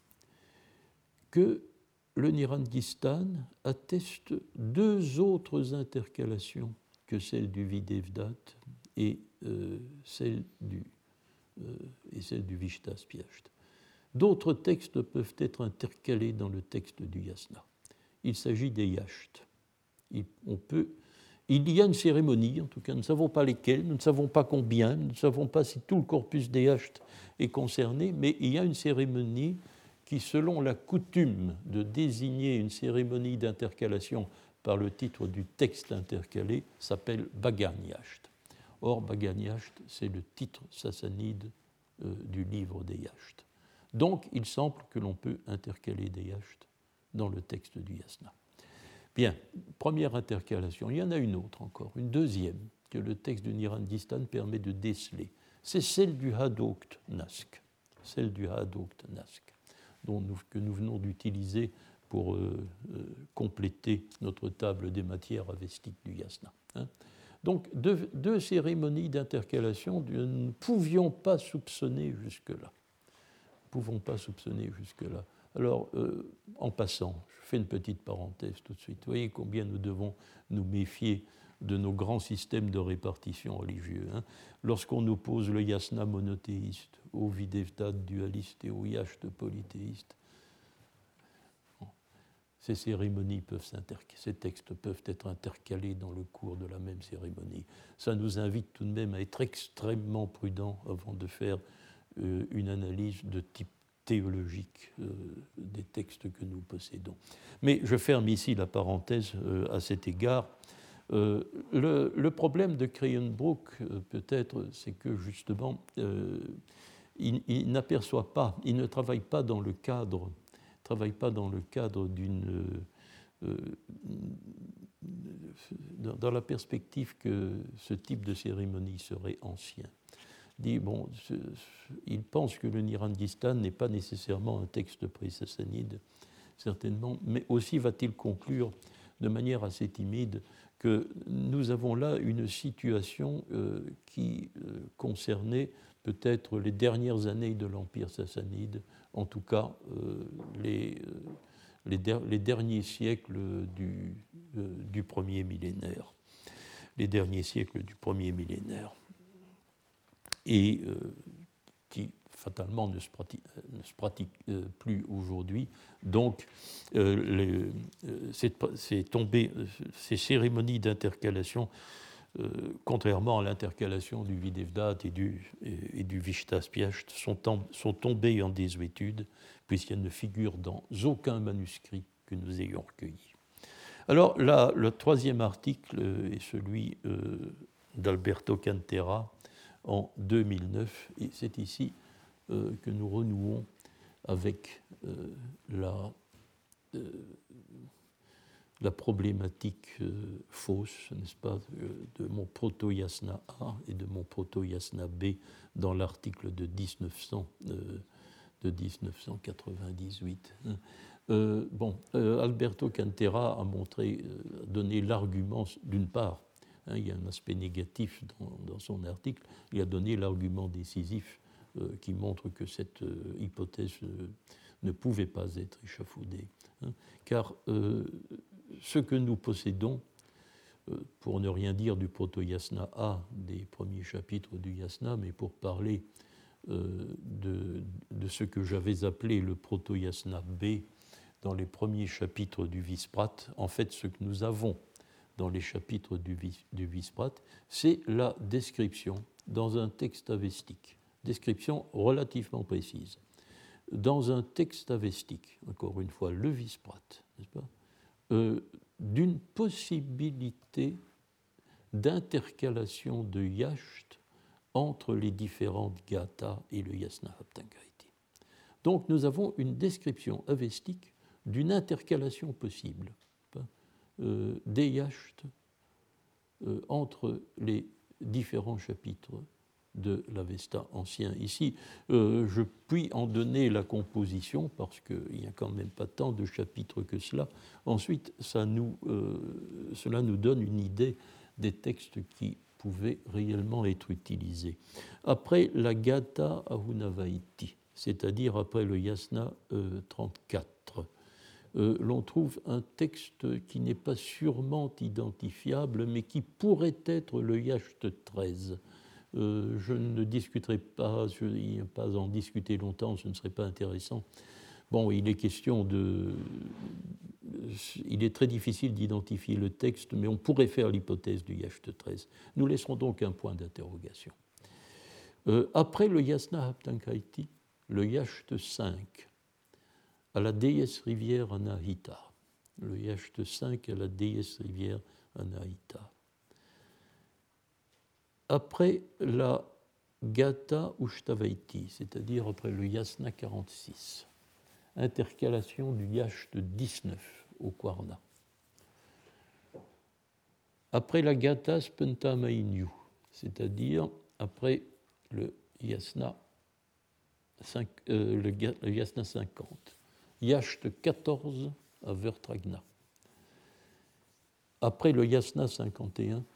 que le Nirandistan atteste deux autres intercalations que celle du Videvdat et euh, celle du et celle du Vishtaspyasht. D'autres textes peuvent être intercalés dans le texte du Yasna. Il s'agit des Yasht. Il, on peut, il y a une cérémonie, en tout cas, nous ne savons pas lesquelles, nous ne savons pas combien, nous ne savons pas si tout le corpus des Yasht est concerné, mais il y a une cérémonie qui, selon la coutume de désigner une cérémonie d'intercalation par le titre du texte intercalé, s'appelle Bagan Yasht. Or, Bagan Yasht, c'est le titre sassanide euh, du livre des Yasht. Donc, il semble que l'on peut intercaler des Yasht dans le texte du Yasna. Bien, première intercalation. Il y en a une autre encore, une deuxième, que le texte du Nirandistan permet de déceler. C'est celle du Hadokht Nask, celle du Hadokht Nask, dont nous, que nous venons d'utiliser pour euh, euh, compléter notre table des matières avestiques du Yasna. Hein. Donc, deux, deux cérémonies d'intercalation, nous ne pouvions pas soupçonner jusque-là. Nous ne pouvons pas soupçonner jusque-là. Alors, euh, en passant, je fais une petite parenthèse tout de suite. Vous voyez combien nous devons nous méfier de nos grands systèmes de répartition religieux. Hein. Lorsqu'on oppose le yasna monothéiste au videvdat dualiste et au yasht polythéiste, ces cérémonies peuvent ces textes peuvent être intercalés dans le cours de la même cérémonie. Ça nous invite tout de même à être extrêmement prudents avant de faire euh, une analyse de type théologique euh, des textes que nous possédons. Mais je ferme ici la parenthèse euh, à cet égard. Euh, le, le problème de Krienbrook, euh, peut-être, c'est que justement, euh, il, il n'aperçoit pas, il ne travaille pas dans le cadre travaille pas dans le cadre d'une euh, dans la perspective que ce type de cérémonie serait ancien. Il dit, bon, ce, il pense que le Nirandistan n'est pas nécessairement un texte pré-sassanide, certainement, mais aussi va-t-il conclure de manière assez timide que nous avons là une situation euh, qui euh, concernait peut-être les dernières années de l'Empire sassanide, en tout cas euh, les, euh, les, der- les derniers siècles du, euh, du premier millénaire. Les derniers siècles du premier millénaire. Et euh, qui fatalement ne se pratique, ne se pratique euh, plus aujourd'hui. Donc, euh, les, euh, c'est, c'est tombé, ces cérémonies d'intercalation, euh, contrairement à l'intercalation du Videvdat et du, et, et du Vishtaspyasht, sont, en, sont tombées en désuétude, puisqu'elles ne figurent dans aucun manuscrit que nous ayons recueilli. Alors, là, le troisième article est celui euh, d'Alberto Cantera en deux mille neuf, et c'est ici euh, que nous renouons avec euh, la, euh, la problématique euh, fausse, n'est-ce pas, de mon proto-yasna A et de mon proto-yasna B dans l'article de, dix-neuf cents, euh, de dix-neuf cent quatre-vingt-dix-huit. Euh, bon, euh, Alberto Cantera a montré, euh, donné l'argument, d'une part, hein, il y a un aspect négatif dans, dans son article, il a donné l'argument décisif euh, qui montre que cette euh, hypothèse euh, ne pouvait pas être échafaudée. Hein, car euh, ce que nous possédons, euh, pour ne rien dire du proto-yasna A des premiers chapitres du yasna, mais pour parler euh, de, de ce que j'avais appelé le proto-yasna B dans les premiers chapitres du Visprat, en fait ce que nous avons dans les chapitres du, du Visprat, c'est la description dans un texte avestique, description relativement précise. Dans un texte avestique, encore une fois, le Visprat, n'est-ce pas, euh, d'une possibilité d'intercalation de Yasht entre les différentes gathas et le Yasna Haptankaiti. Donc nous avons une description avestique d'une intercalation possible euh, des Yasht euh, entre les différents chapitres de l'Avesta ancien. Ici, euh, je puis en donner la composition parce qu'il n'y a quand même pas tant de chapitres que cela. Ensuite, ça nous, euh, cela nous donne une idée des textes qui pouvaient réellement être utilisés. Après la Gatha Ahunavaiti, c'est-à-dire après le Yasna euh, trente-quatre, euh, l'on trouve un texte qui n'est pas sûrement identifiable, mais qui pourrait être le Yasht treize. Euh, je ne discuterai pas, je n'ai pas en discuter longtemps, ce ne serait pas intéressant. Bon, il est question de... Il est très difficile d'identifier le texte, mais on pourrait faire l'hypothèse du Yasht treize. Nous laisserons donc un point d'interrogation. Euh, après le Yasna Haptankaiti, le Yasht cinq, à la déesse rivière Anahita. Le Yasht cinq à la déesse rivière Anahita. Après la Gatha Ushtavaiti, c'est-à-dire après le Yasna quarante-six, intercalation du Yasht dix-neuf au Kwarna. Après la Gatha Spentamainyu, c'est-à-dire après le Yasna, cinq, euh, le, le Yasna cinquante, Yasht quatorze à Vertragna. Après le Yasna cinquante et un,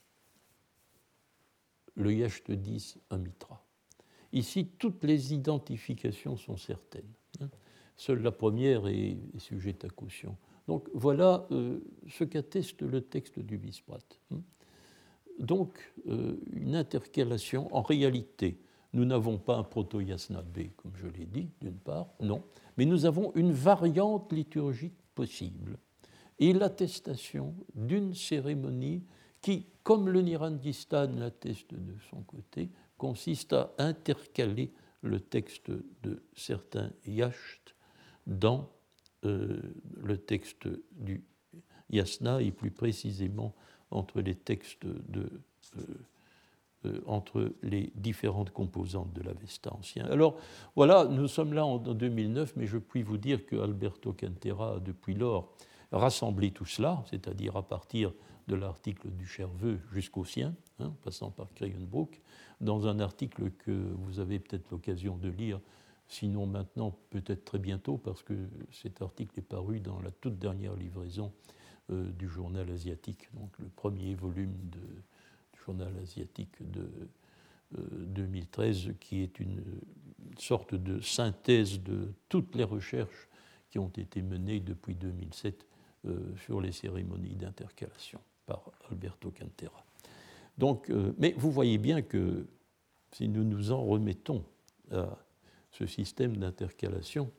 le Yasht dix à Mitra. Ici, toutes les identifications sont certaines. Hein. Seule la première est, est sujette à caution. Donc voilà euh, ce qu'atteste le texte du Visprat. Hein. Donc, euh, une intercalation, en réalité, nous n'avons pas un proto-Yasna B, comme je l'ai dit, d'une part, non, mais nous avons une variante liturgique possible et l'attestation d'une cérémonie qui, comme le Nirandistan l'atteste de son côté, consiste à intercaler le texte de certains Yasht dans euh, le texte du Yasna, et plus précisément entre les textes de, euh, euh, entre les différentes composantes de l'Avesta ancien. Alors voilà, nous sommes là en deux mille neuf, mais je puis vous dire que Alberto Cantera a depuis lors rassemblé tout cela, c'est-à-dire à partir de l'article du Cherveux jusqu'au sien, hein, passant par Krayenbrook, dans un article que vous avez peut-être l'occasion de lire, sinon maintenant, peut-être très bientôt, parce que cet article est paru dans la toute dernière livraison euh, du journal asiatique, donc le premier volume de, du journal asiatique de euh, deux mille treize, qui est une sorte de synthèse de toutes les recherches qui ont été menées depuis deux mille sept euh, sur les cérémonies d'intercalation par Alberto Cantera. Donc, euh, mais vous voyez bien que si nous nous en remettons à ce système d'intercalation,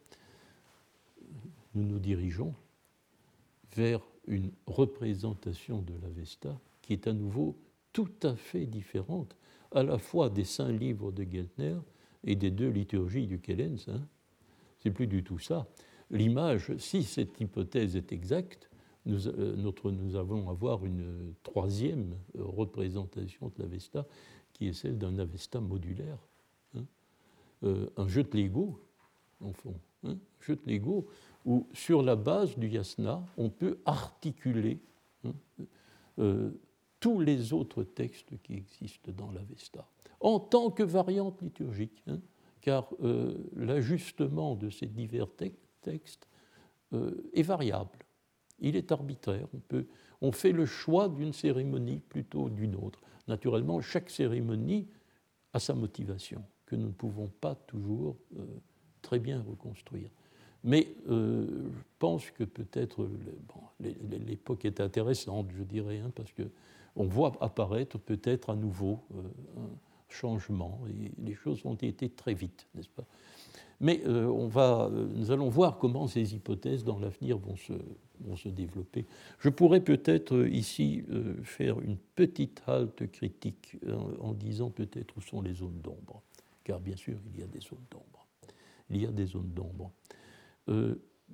nous nous dirigeons vers une représentation de l'Avesta qui est à nouveau tout à fait différente, à la fois des cinq livres de Geltner et des deux liturgies du Kellens. Hein. C'est plus du tout ça. L'image, si cette hypothèse est exacte, nous, euh, notre, nous allons avoir une troisième représentation de l'Avesta qui est celle d'un Avesta modulaire. Hein. Euh, un jeu de Lego, en fond, hein, jeu de Lego, où sur la base du Yasna, on peut articuler hein, euh, tous les autres textes qui existent dans l'Avesta, en tant que variante liturgique, hein, car euh, l'ajustement de ces divers te- textes euh, est variable, il est arbitraire, on, peut, on fait le choix d'une cérémonie plutôt d'une autre. Naturellement, chaque cérémonie a sa motivation, que nous ne pouvons pas toujours euh, très bien reconstruire. Mais euh, je pense que peut-être bon, l'époque est intéressante, je dirais, hein, parce qu'on voit apparaître peut-être à nouveau euh, un changement, et les choses ont été très vite, n'est-ce pas ? Mais euh, on va, nous allons voir comment ces hypothèses dans l'avenir vont se, vont se développer. Je pourrais peut-être ici euh, faire une petite halte critique en, en disant peut-être où sont les zones d'ombre. car bien sûr, il y a des zones d'ombre. Il y a des zones d'ombre. Euh,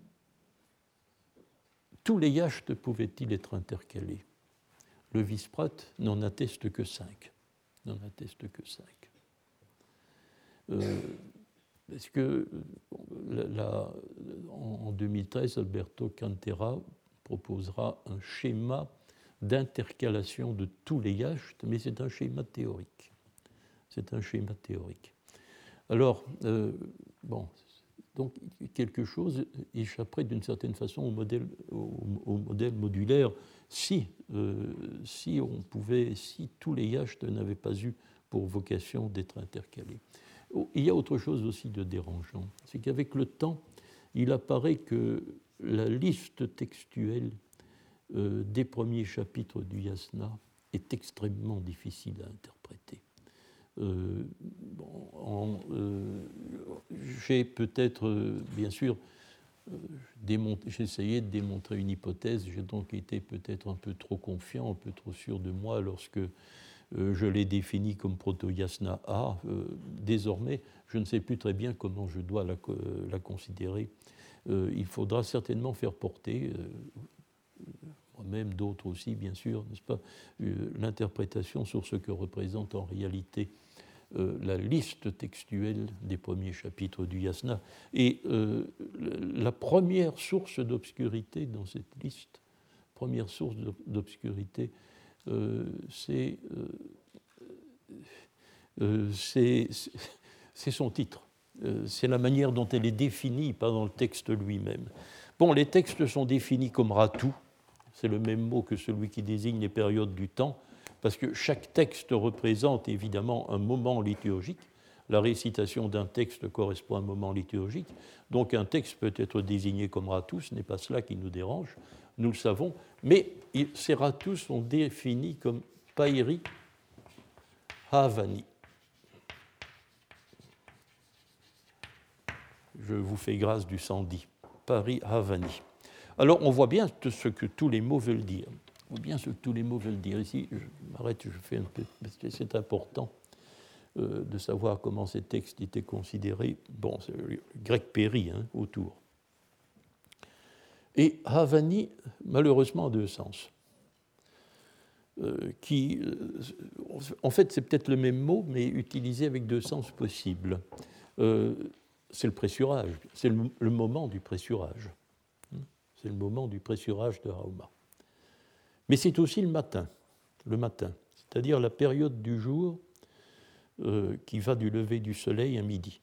tous les yachts pouvaient-ils être intercalés? Le Visprat n'en atteste que cinq. N'en atteste que cinq. Euh, Parce que la, la, en deux mille treize, Alberto Cantera proposera un schéma d'intercalation de tous les yachts, mais c'est un schéma théorique. C'est un schéma théorique. Alors, euh, bon, donc quelque chose échapperait d'une certaine façon au modèle, au, au modèle modulaire si, euh, si on pouvait, si tous les yachts n'avaient pas eu pour vocation d'être intercalés. Il y a autre chose aussi de dérangeant, c'est qu'avec le temps, il apparaît que la liste textuelle euh, des premiers chapitres du Yasna est extrêmement difficile à interpréter. Euh, bon, en, euh, j'ai peut-être, euh, bien sûr, euh, démontré, j'ai essayé de démontrer une hypothèse, j'ai donc été peut-être un peu trop confiant, un peu trop sûr de moi lorsque Euh, je l'ai défini comme proto-yasna A. Euh, désormais, je ne sais plus très bien comment je dois la, la considérer. Euh, il faudra certainement faire porter, euh, moi-même, d'autres aussi, bien sûr, n'est-ce pas, euh, l'interprétation sur ce que représente en réalité euh, la liste textuelle des premiers chapitres du Yasna. Et euh, la première source d'obscurité dans cette liste, première source d'obscurité, Euh, c'est, euh, euh, c'est, c'est son titre. Euh, c'est la manière dont elle est définie, pas dans le texte lui-même. Bon, les textes sont définis comme ratou, c'est le même mot que celui qui désigne les périodes du temps, parce que chaque texte représente évidemment un moment liturgique. La récitation d'un texte correspond à un moment liturgique, donc un texte peut être désigné comme ratou, ce n'est pas cela qui nous dérange. Nous le savons, mais ces ratus sont définis comme Pairi Havani. Je vous fais grâce du sandhi. Pairi Havani. Alors, on voit bien ce que tous les mots veulent dire. On voit bien ce que tous les mots veulent dire. Ici, je m'arrête, je fais un peu, parce que c'est important euh, de savoir comment ces textes étaient considérés. Bon, c'est le grec péri, hein, autour. Et Havani, malheureusement, a deux sens. Euh, qui, euh, en fait, c'est peut-être le même mot, mais utilisé avec deux sens possibles. Euh, c'est le pressurage, c'est le, le moment du pressurage. C'est le moment du pressurage de Rauma. Mais c'est aussi le matin, le matin, c'est-à-dire la période du jour euh, qui va du lever du soleil à midi.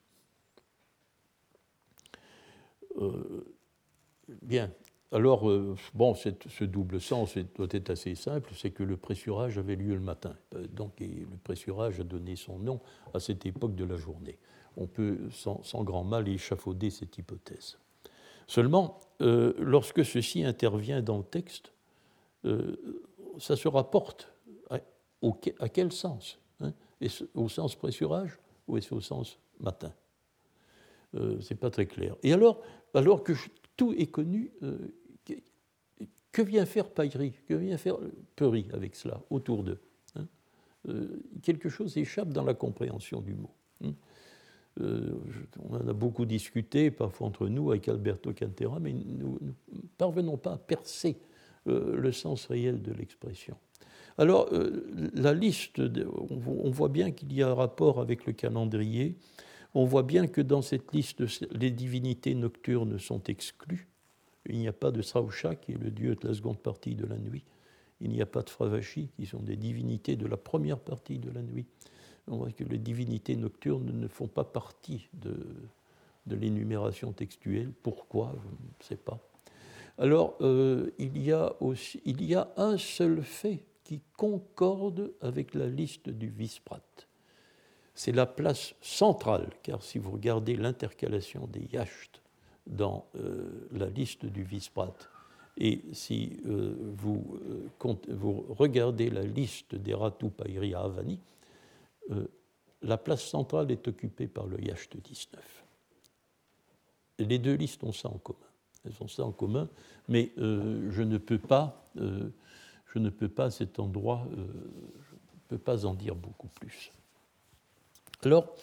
Euh, Bien. Alors, euh, bon, cette, ce double sens doit être assez simple, c'est que le pressurage avait lieu le matin. Donc, et le pressurage a donné son nom à cette époque de la journée. On peut, sans, sans grand mal, échafauder cette hypothèse. Seulement, euh, lorsque ceci intervient dans le texte, euh, ça se rapporte à, au, à quel sens, hein? Est-ce au sens pressurage ou est-ce au sens matin? euh, Ce n'est pas très clair. Et alors, alors que je, tout est connu, euh, que, que vient faire Pairi, que vient faire Peuri avec cela, autour d'eux, hein? euh, Quelque chose échappe dans la compréhension du mot. Hein? Euh, on en a beaucoup discuté, parfois entre nous, avec Alberto Cantera, mais nous ne parvenons pas à percer euh, le sens réel de l'expression. Alors, euh, la liste, de, on, on voit bien qu'il y a un rapport avec le calendrier. On voit bien que dans cette liste, les divinités nocturnes sont exclues. Il n'y a pas de Srausha, qui est le dieu de la seconde partie de la nuit. Il n'y a pas de Fravashi, qui sont des divinités de la première partie de la nuit. On voit que les divinités nocturnes ne font pas partie de, de l'énumération textuelle. Pourquoi? Je ne sais pas. Alors, euh, il y a aussi, il y a un seul fait qui concorde avec la liste du Visprat. C'est la place centrale, car si vous regardez l'intercalation des yachts dans euh, la liste du Visprat, et si euh, vous, euh, compte, vous regardez la liste des Ratu Pairi Havani, euh, la place centrale est occupée par le yacht dix-neuf. Et les deux listes ont ça en commun. Elles ont ça en commun, mais euh, je ne peux pas, euh, je ne peux pas à cet endroit, euh, je ne peux pas en dire beaucoup plus. Alors,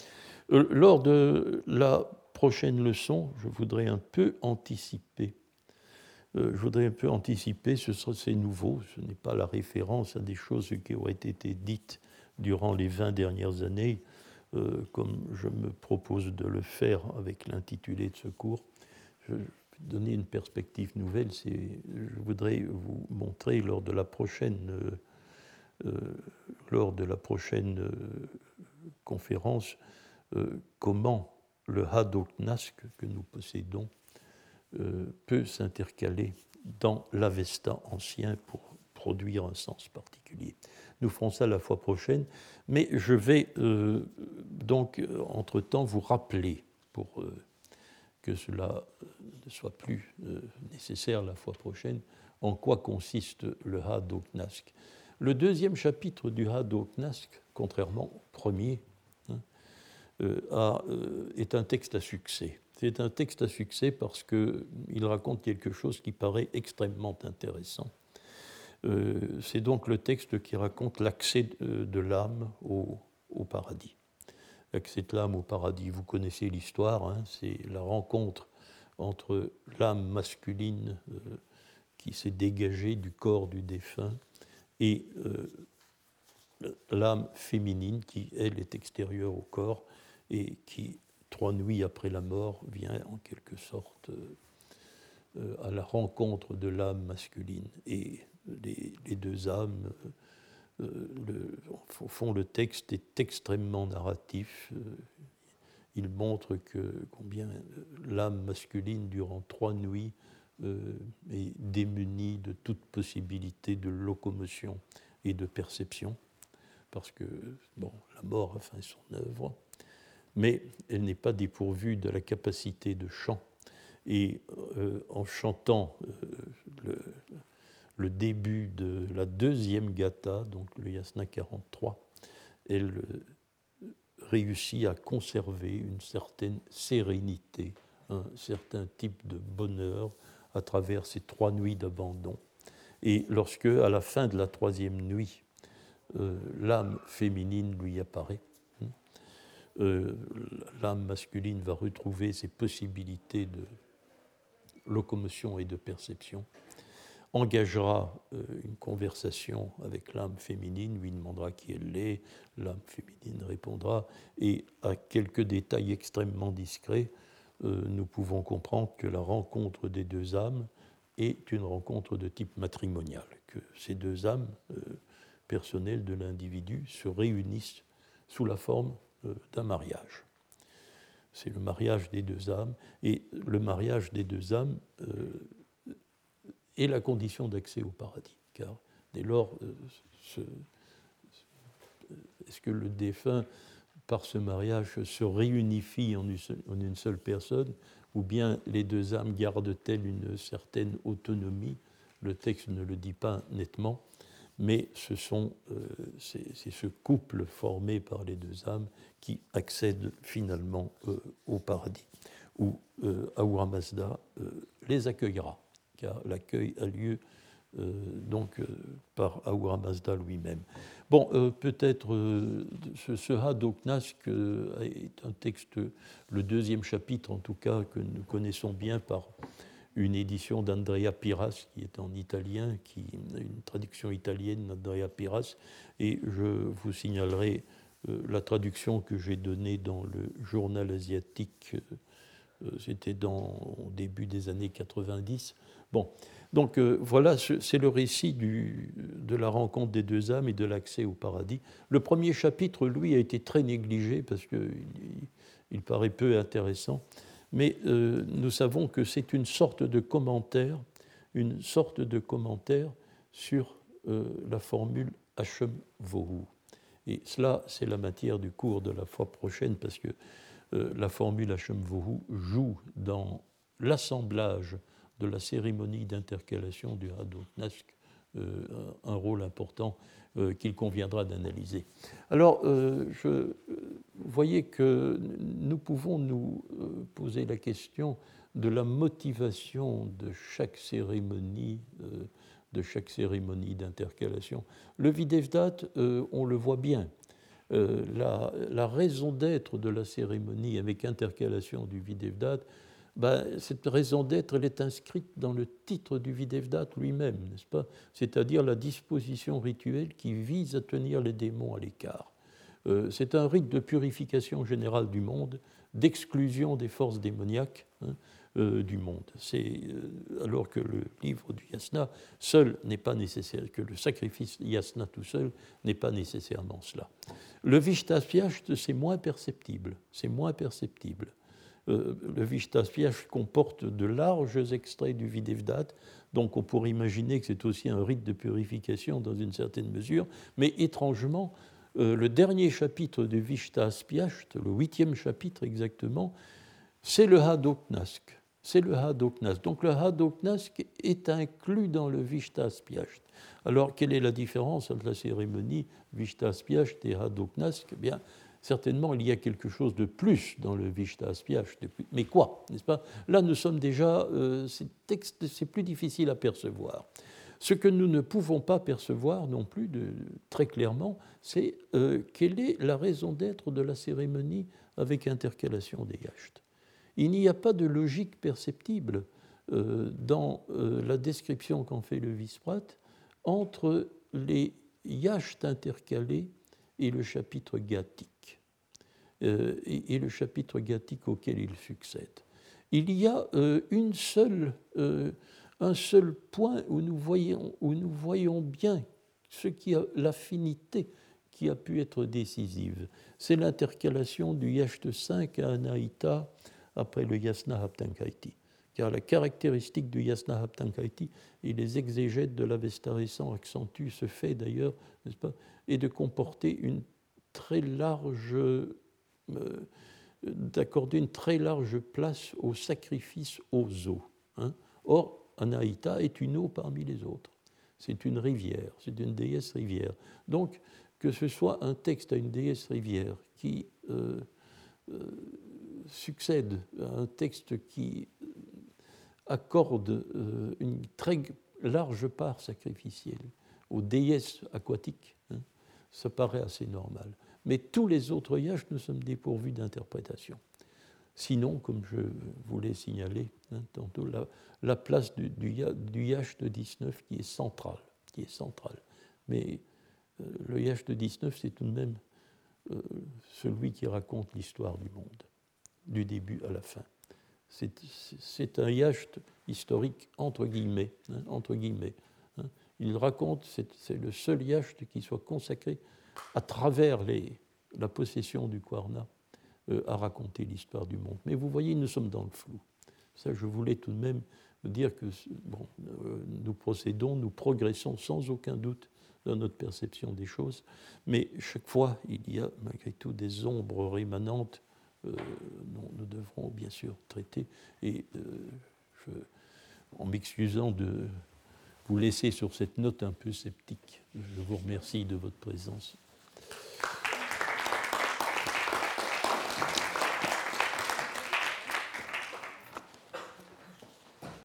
Euh, lors de la prochaine leçon, je voudrais un peu anticiper. Euh, je voudrais un peu anticiper, ce sera, c'est nouveau, ce n'est pas la référence à des choses qui auraient été dites durant les vingt dernières années, euh, comme je me propose de le faire avec l'intitulé de ce cours. Je vais donner une perspective nouvelle, c'est, je voudrais vous montrer lors de la prochaine, euh, euh, lors de la prochaine euh, conférence euh, comment le Hadoknask que nous possédons euh, peut s'intercaler dans l'Avesta ancien pour produire un sens particulier. Nous ferons ça la fois prochaine, mais je vais euh, donc entre-temps vous rappeler, pour euh, que cela ne soit plus euh, nécessaire la fois prochaine, en quoi consiste le Hadoknask. Le deuxième chapitre du Hadoknask, contrairement au premier, hein, euh, a, euh, est un texte à succès. C'est un texte à succès parce qu'il raconte quelque chose qui paraît extrêmement intéressant. Euh, c'est donc le texte qui raconte l'accès de, de l'âme au, au paradis. L'accès de l'âme au paradis, vous connaissez l'histoire, hein, c'est la rencontre entre l'âme masculine euh, qui s'est dégagée du corps du défunt et euh, l'âme féminine qui, elle, est extérieure au corps et qui, trois nuits après la mort, vient en quelque sorte euh, à la rencontre de l'âme masculine. Et les, les deux âmes, euh, le, au fond, le texte est extrêmement narratif. Euh, il montre que combien l'âme masculine, durant trois nuits, euh, est démunie de toute possibilité de locomotion et de perception, parce que bon, la mort a fait son œuvre, mais elle n'est pas dépourvue de la capacité de chant. Et euh, en chantant euh, le, le début de la deuxième gatha, donc le yasna quarante-trois, elle euh, réussit à conserver une certaine sérénité, un certain type de bonheur à travers ces trois nuits d'abandon. Et lorsque, à la fin de la troisième nuit, euh, l'âme féminine lui apparaît, Euh, l'âme masculine va retrouver ses possibilités de locomotion et de perception, engagera euh, une conversation avec l'âme féminine, lui demandera qui elle est, l'âme féminine répondra, et à quelques détails extrêmement discrets, euh, nous pouvons comprendre que la rencontre des deux âmes est une rencontre de type matrimonial, que ces deux âmes euh, personnelles de l'individu se réunissent sous la forme d'un mariage. C'est le mariage des deux âmes, et le mariage des deux âmes euh, est la condition d'accès au paradis, car dès lors, euh, ce, est-ce que le défunt, par ce mariage, se réunifie en une, seule, en une seule personne, ou bien les deux âmes gardent-elles une certaine autonomie? Le texte ne le dit pas nettement, mais ce sont, euh, c'est, c'est ce couple formé par les deux âmes qui accède finalement euh, au paradis, où euh, Ahura Mazda euh, les accueillera, car l'accueil a lieu euh, donc euh, par Ahura Mazda lui-même. Bon, euh, peut-être euh, ce, ce Hadoknask euh, est un texte, le deuxième chapitre en tout cas, que nous connaissons bien par une édition d'Andrea Piras, qui est en italien, qui, une traduction italienne d'Andrea Piras, et je vous signalerai euh, la traduction que j'ai donnée dans le journal asiatique, euh, c'était dans, au début des années quatre-vingt-dix. Bon, donc euh, voilà, c'est le récit du, de la rencontre des deux âmes et de l'accès au paradis. Le premier chapitre, lui, a été très négligé parce qu'il il paraît peu intéressant. Mais euh, nous savons que c'est une sorte de commentaire, une sorte de commentaire sur euh, la formule Hashem Vohu. Et cela, c'est la matière du cours de la fois prochaine, parce que euh, la formule Hashem Vohu joue dans l'assemblage de la cérémonie d'intercalation du Hadoknask euh, un rôle important euh, qu'il conviendra d'analyser. Alors, euh, je, vous voyez que nous pouvons nous poser la question de la motivation de chaque cérémonie, euh, de chaque cérémonie d'intercalation. Le Videvdat, euh, on le voit bien, euh, la, la raison d'être de la cérémonie avec intercalation du Videvdat, ben, cette raison d'être, elle est inscrite dans le titre du Videvdat lui-même, n'est-ce pas? C'est-à-dire la disposition rituelle qui vise à tenir les démons à l'écart. Euh, c'est un rite de purification générale du monde, d'exclusion des forces démoniaques, hein, euh, du monde. C'est, euh, alors que le livre du yasna seul n'est pas nécessaire, que le sacrifice yasna tout seul n'est pas nécessairement cela. Le Vishtaspyasht, c'est moins perceptible, c'est moins perceptible. Euh, le Vishtaspyasht comporte de larges extraits du Videvdat, donc on pourrait imaginer que c'est aussi un rite de purification dans une certaine mesure, mais étrangement, euh, le dernier chapitre du Vishtaspyasht, le huitième chapitre exactement, c'est le Hadoknask. C'est le Hadoknask. Donc le Hadoknask est inclus dans le Vishtaspyasht. Alors, quelle est la différence entre la cérémonie Vishtaspyasht et Hadoknask? Eh bien, certainement, il y a quelque chose de plus dans le Vishtaspyasht. Mais quoi, n'est-ce pas? Là, nous sommes déjà... Euh, ces textes, c'est plus difficile à percevoir. Ce que nous ne pouvons pas percevoir non plus de, très clairement, c'est euh, quelle est la raison d'être de la cérémonie avec intercalation des yashts. Il n'y a pas de logique perceptible euh, dans euh, la description qu'en fait le Visprat entre les yashts intercalés et le chapitre gathique, euh, et, et le chapitre gathique auquel il succède. Il y a euh, une seule, euh, un seul point où nous voyons, où nous voyons bien ce qui a l'affinité qui a pu être décisive. C'est l'intercalation du Yasht cinq à Anaïta après le Yasna Haptankaiti. Car la caractéristique du Yasna Haptankaiti, et les exégètes de l'Avesta récent accentuent ce fait d'ailleurs, n'est-ce pas, est de comporter une très large, euh, d'accorder une très large place au sacrifice aux eaux. Hein. Or, Anaïta est une eau parmi les autres. C'est une rivière, c'est une déesse rivière. Donc, que ce soit un texte à une déesse rivière qui euh, euh, succède à un texte qui accorde euh, une très large part sacrificielle aux déesses aquatiques, hein, ça paraît assez normal. Mais tous les autres yashts, nous sommes dépourvus d'interprétation. Sinon, comme je vous l'ai signalé hein, tantôt, la, la place du, du, du yasht dix-neuf qui est centrale, qui est centrale. Mais euh, le yasht dix-neuf, c'est tout de même euh, celui qui raconte l'histoire du monde, du début à la fin. C'est, c'est un yasht historique entre guillemets, hein, entre guillemets. Hein. Il raconte, c'est, c'est le seul yasht qui soit consacré à travers les, la possession du Kwarna euh, à raconter l'histoire du monde. Mais vous voyez, nous sommes dans le flou. Ça, je voulais tout de même dire que bon, euh, nous procédons, nous progressons sans aucun doute dans notre perception des choses, mais chaque fois, il y a malgré tout des ombres rémanentes euh, dont nous devrons bien sûr traiter. Et euh, je, en m'excusant de vous laisser sur cette note un peu sceptique, je vous remercie de votre présence.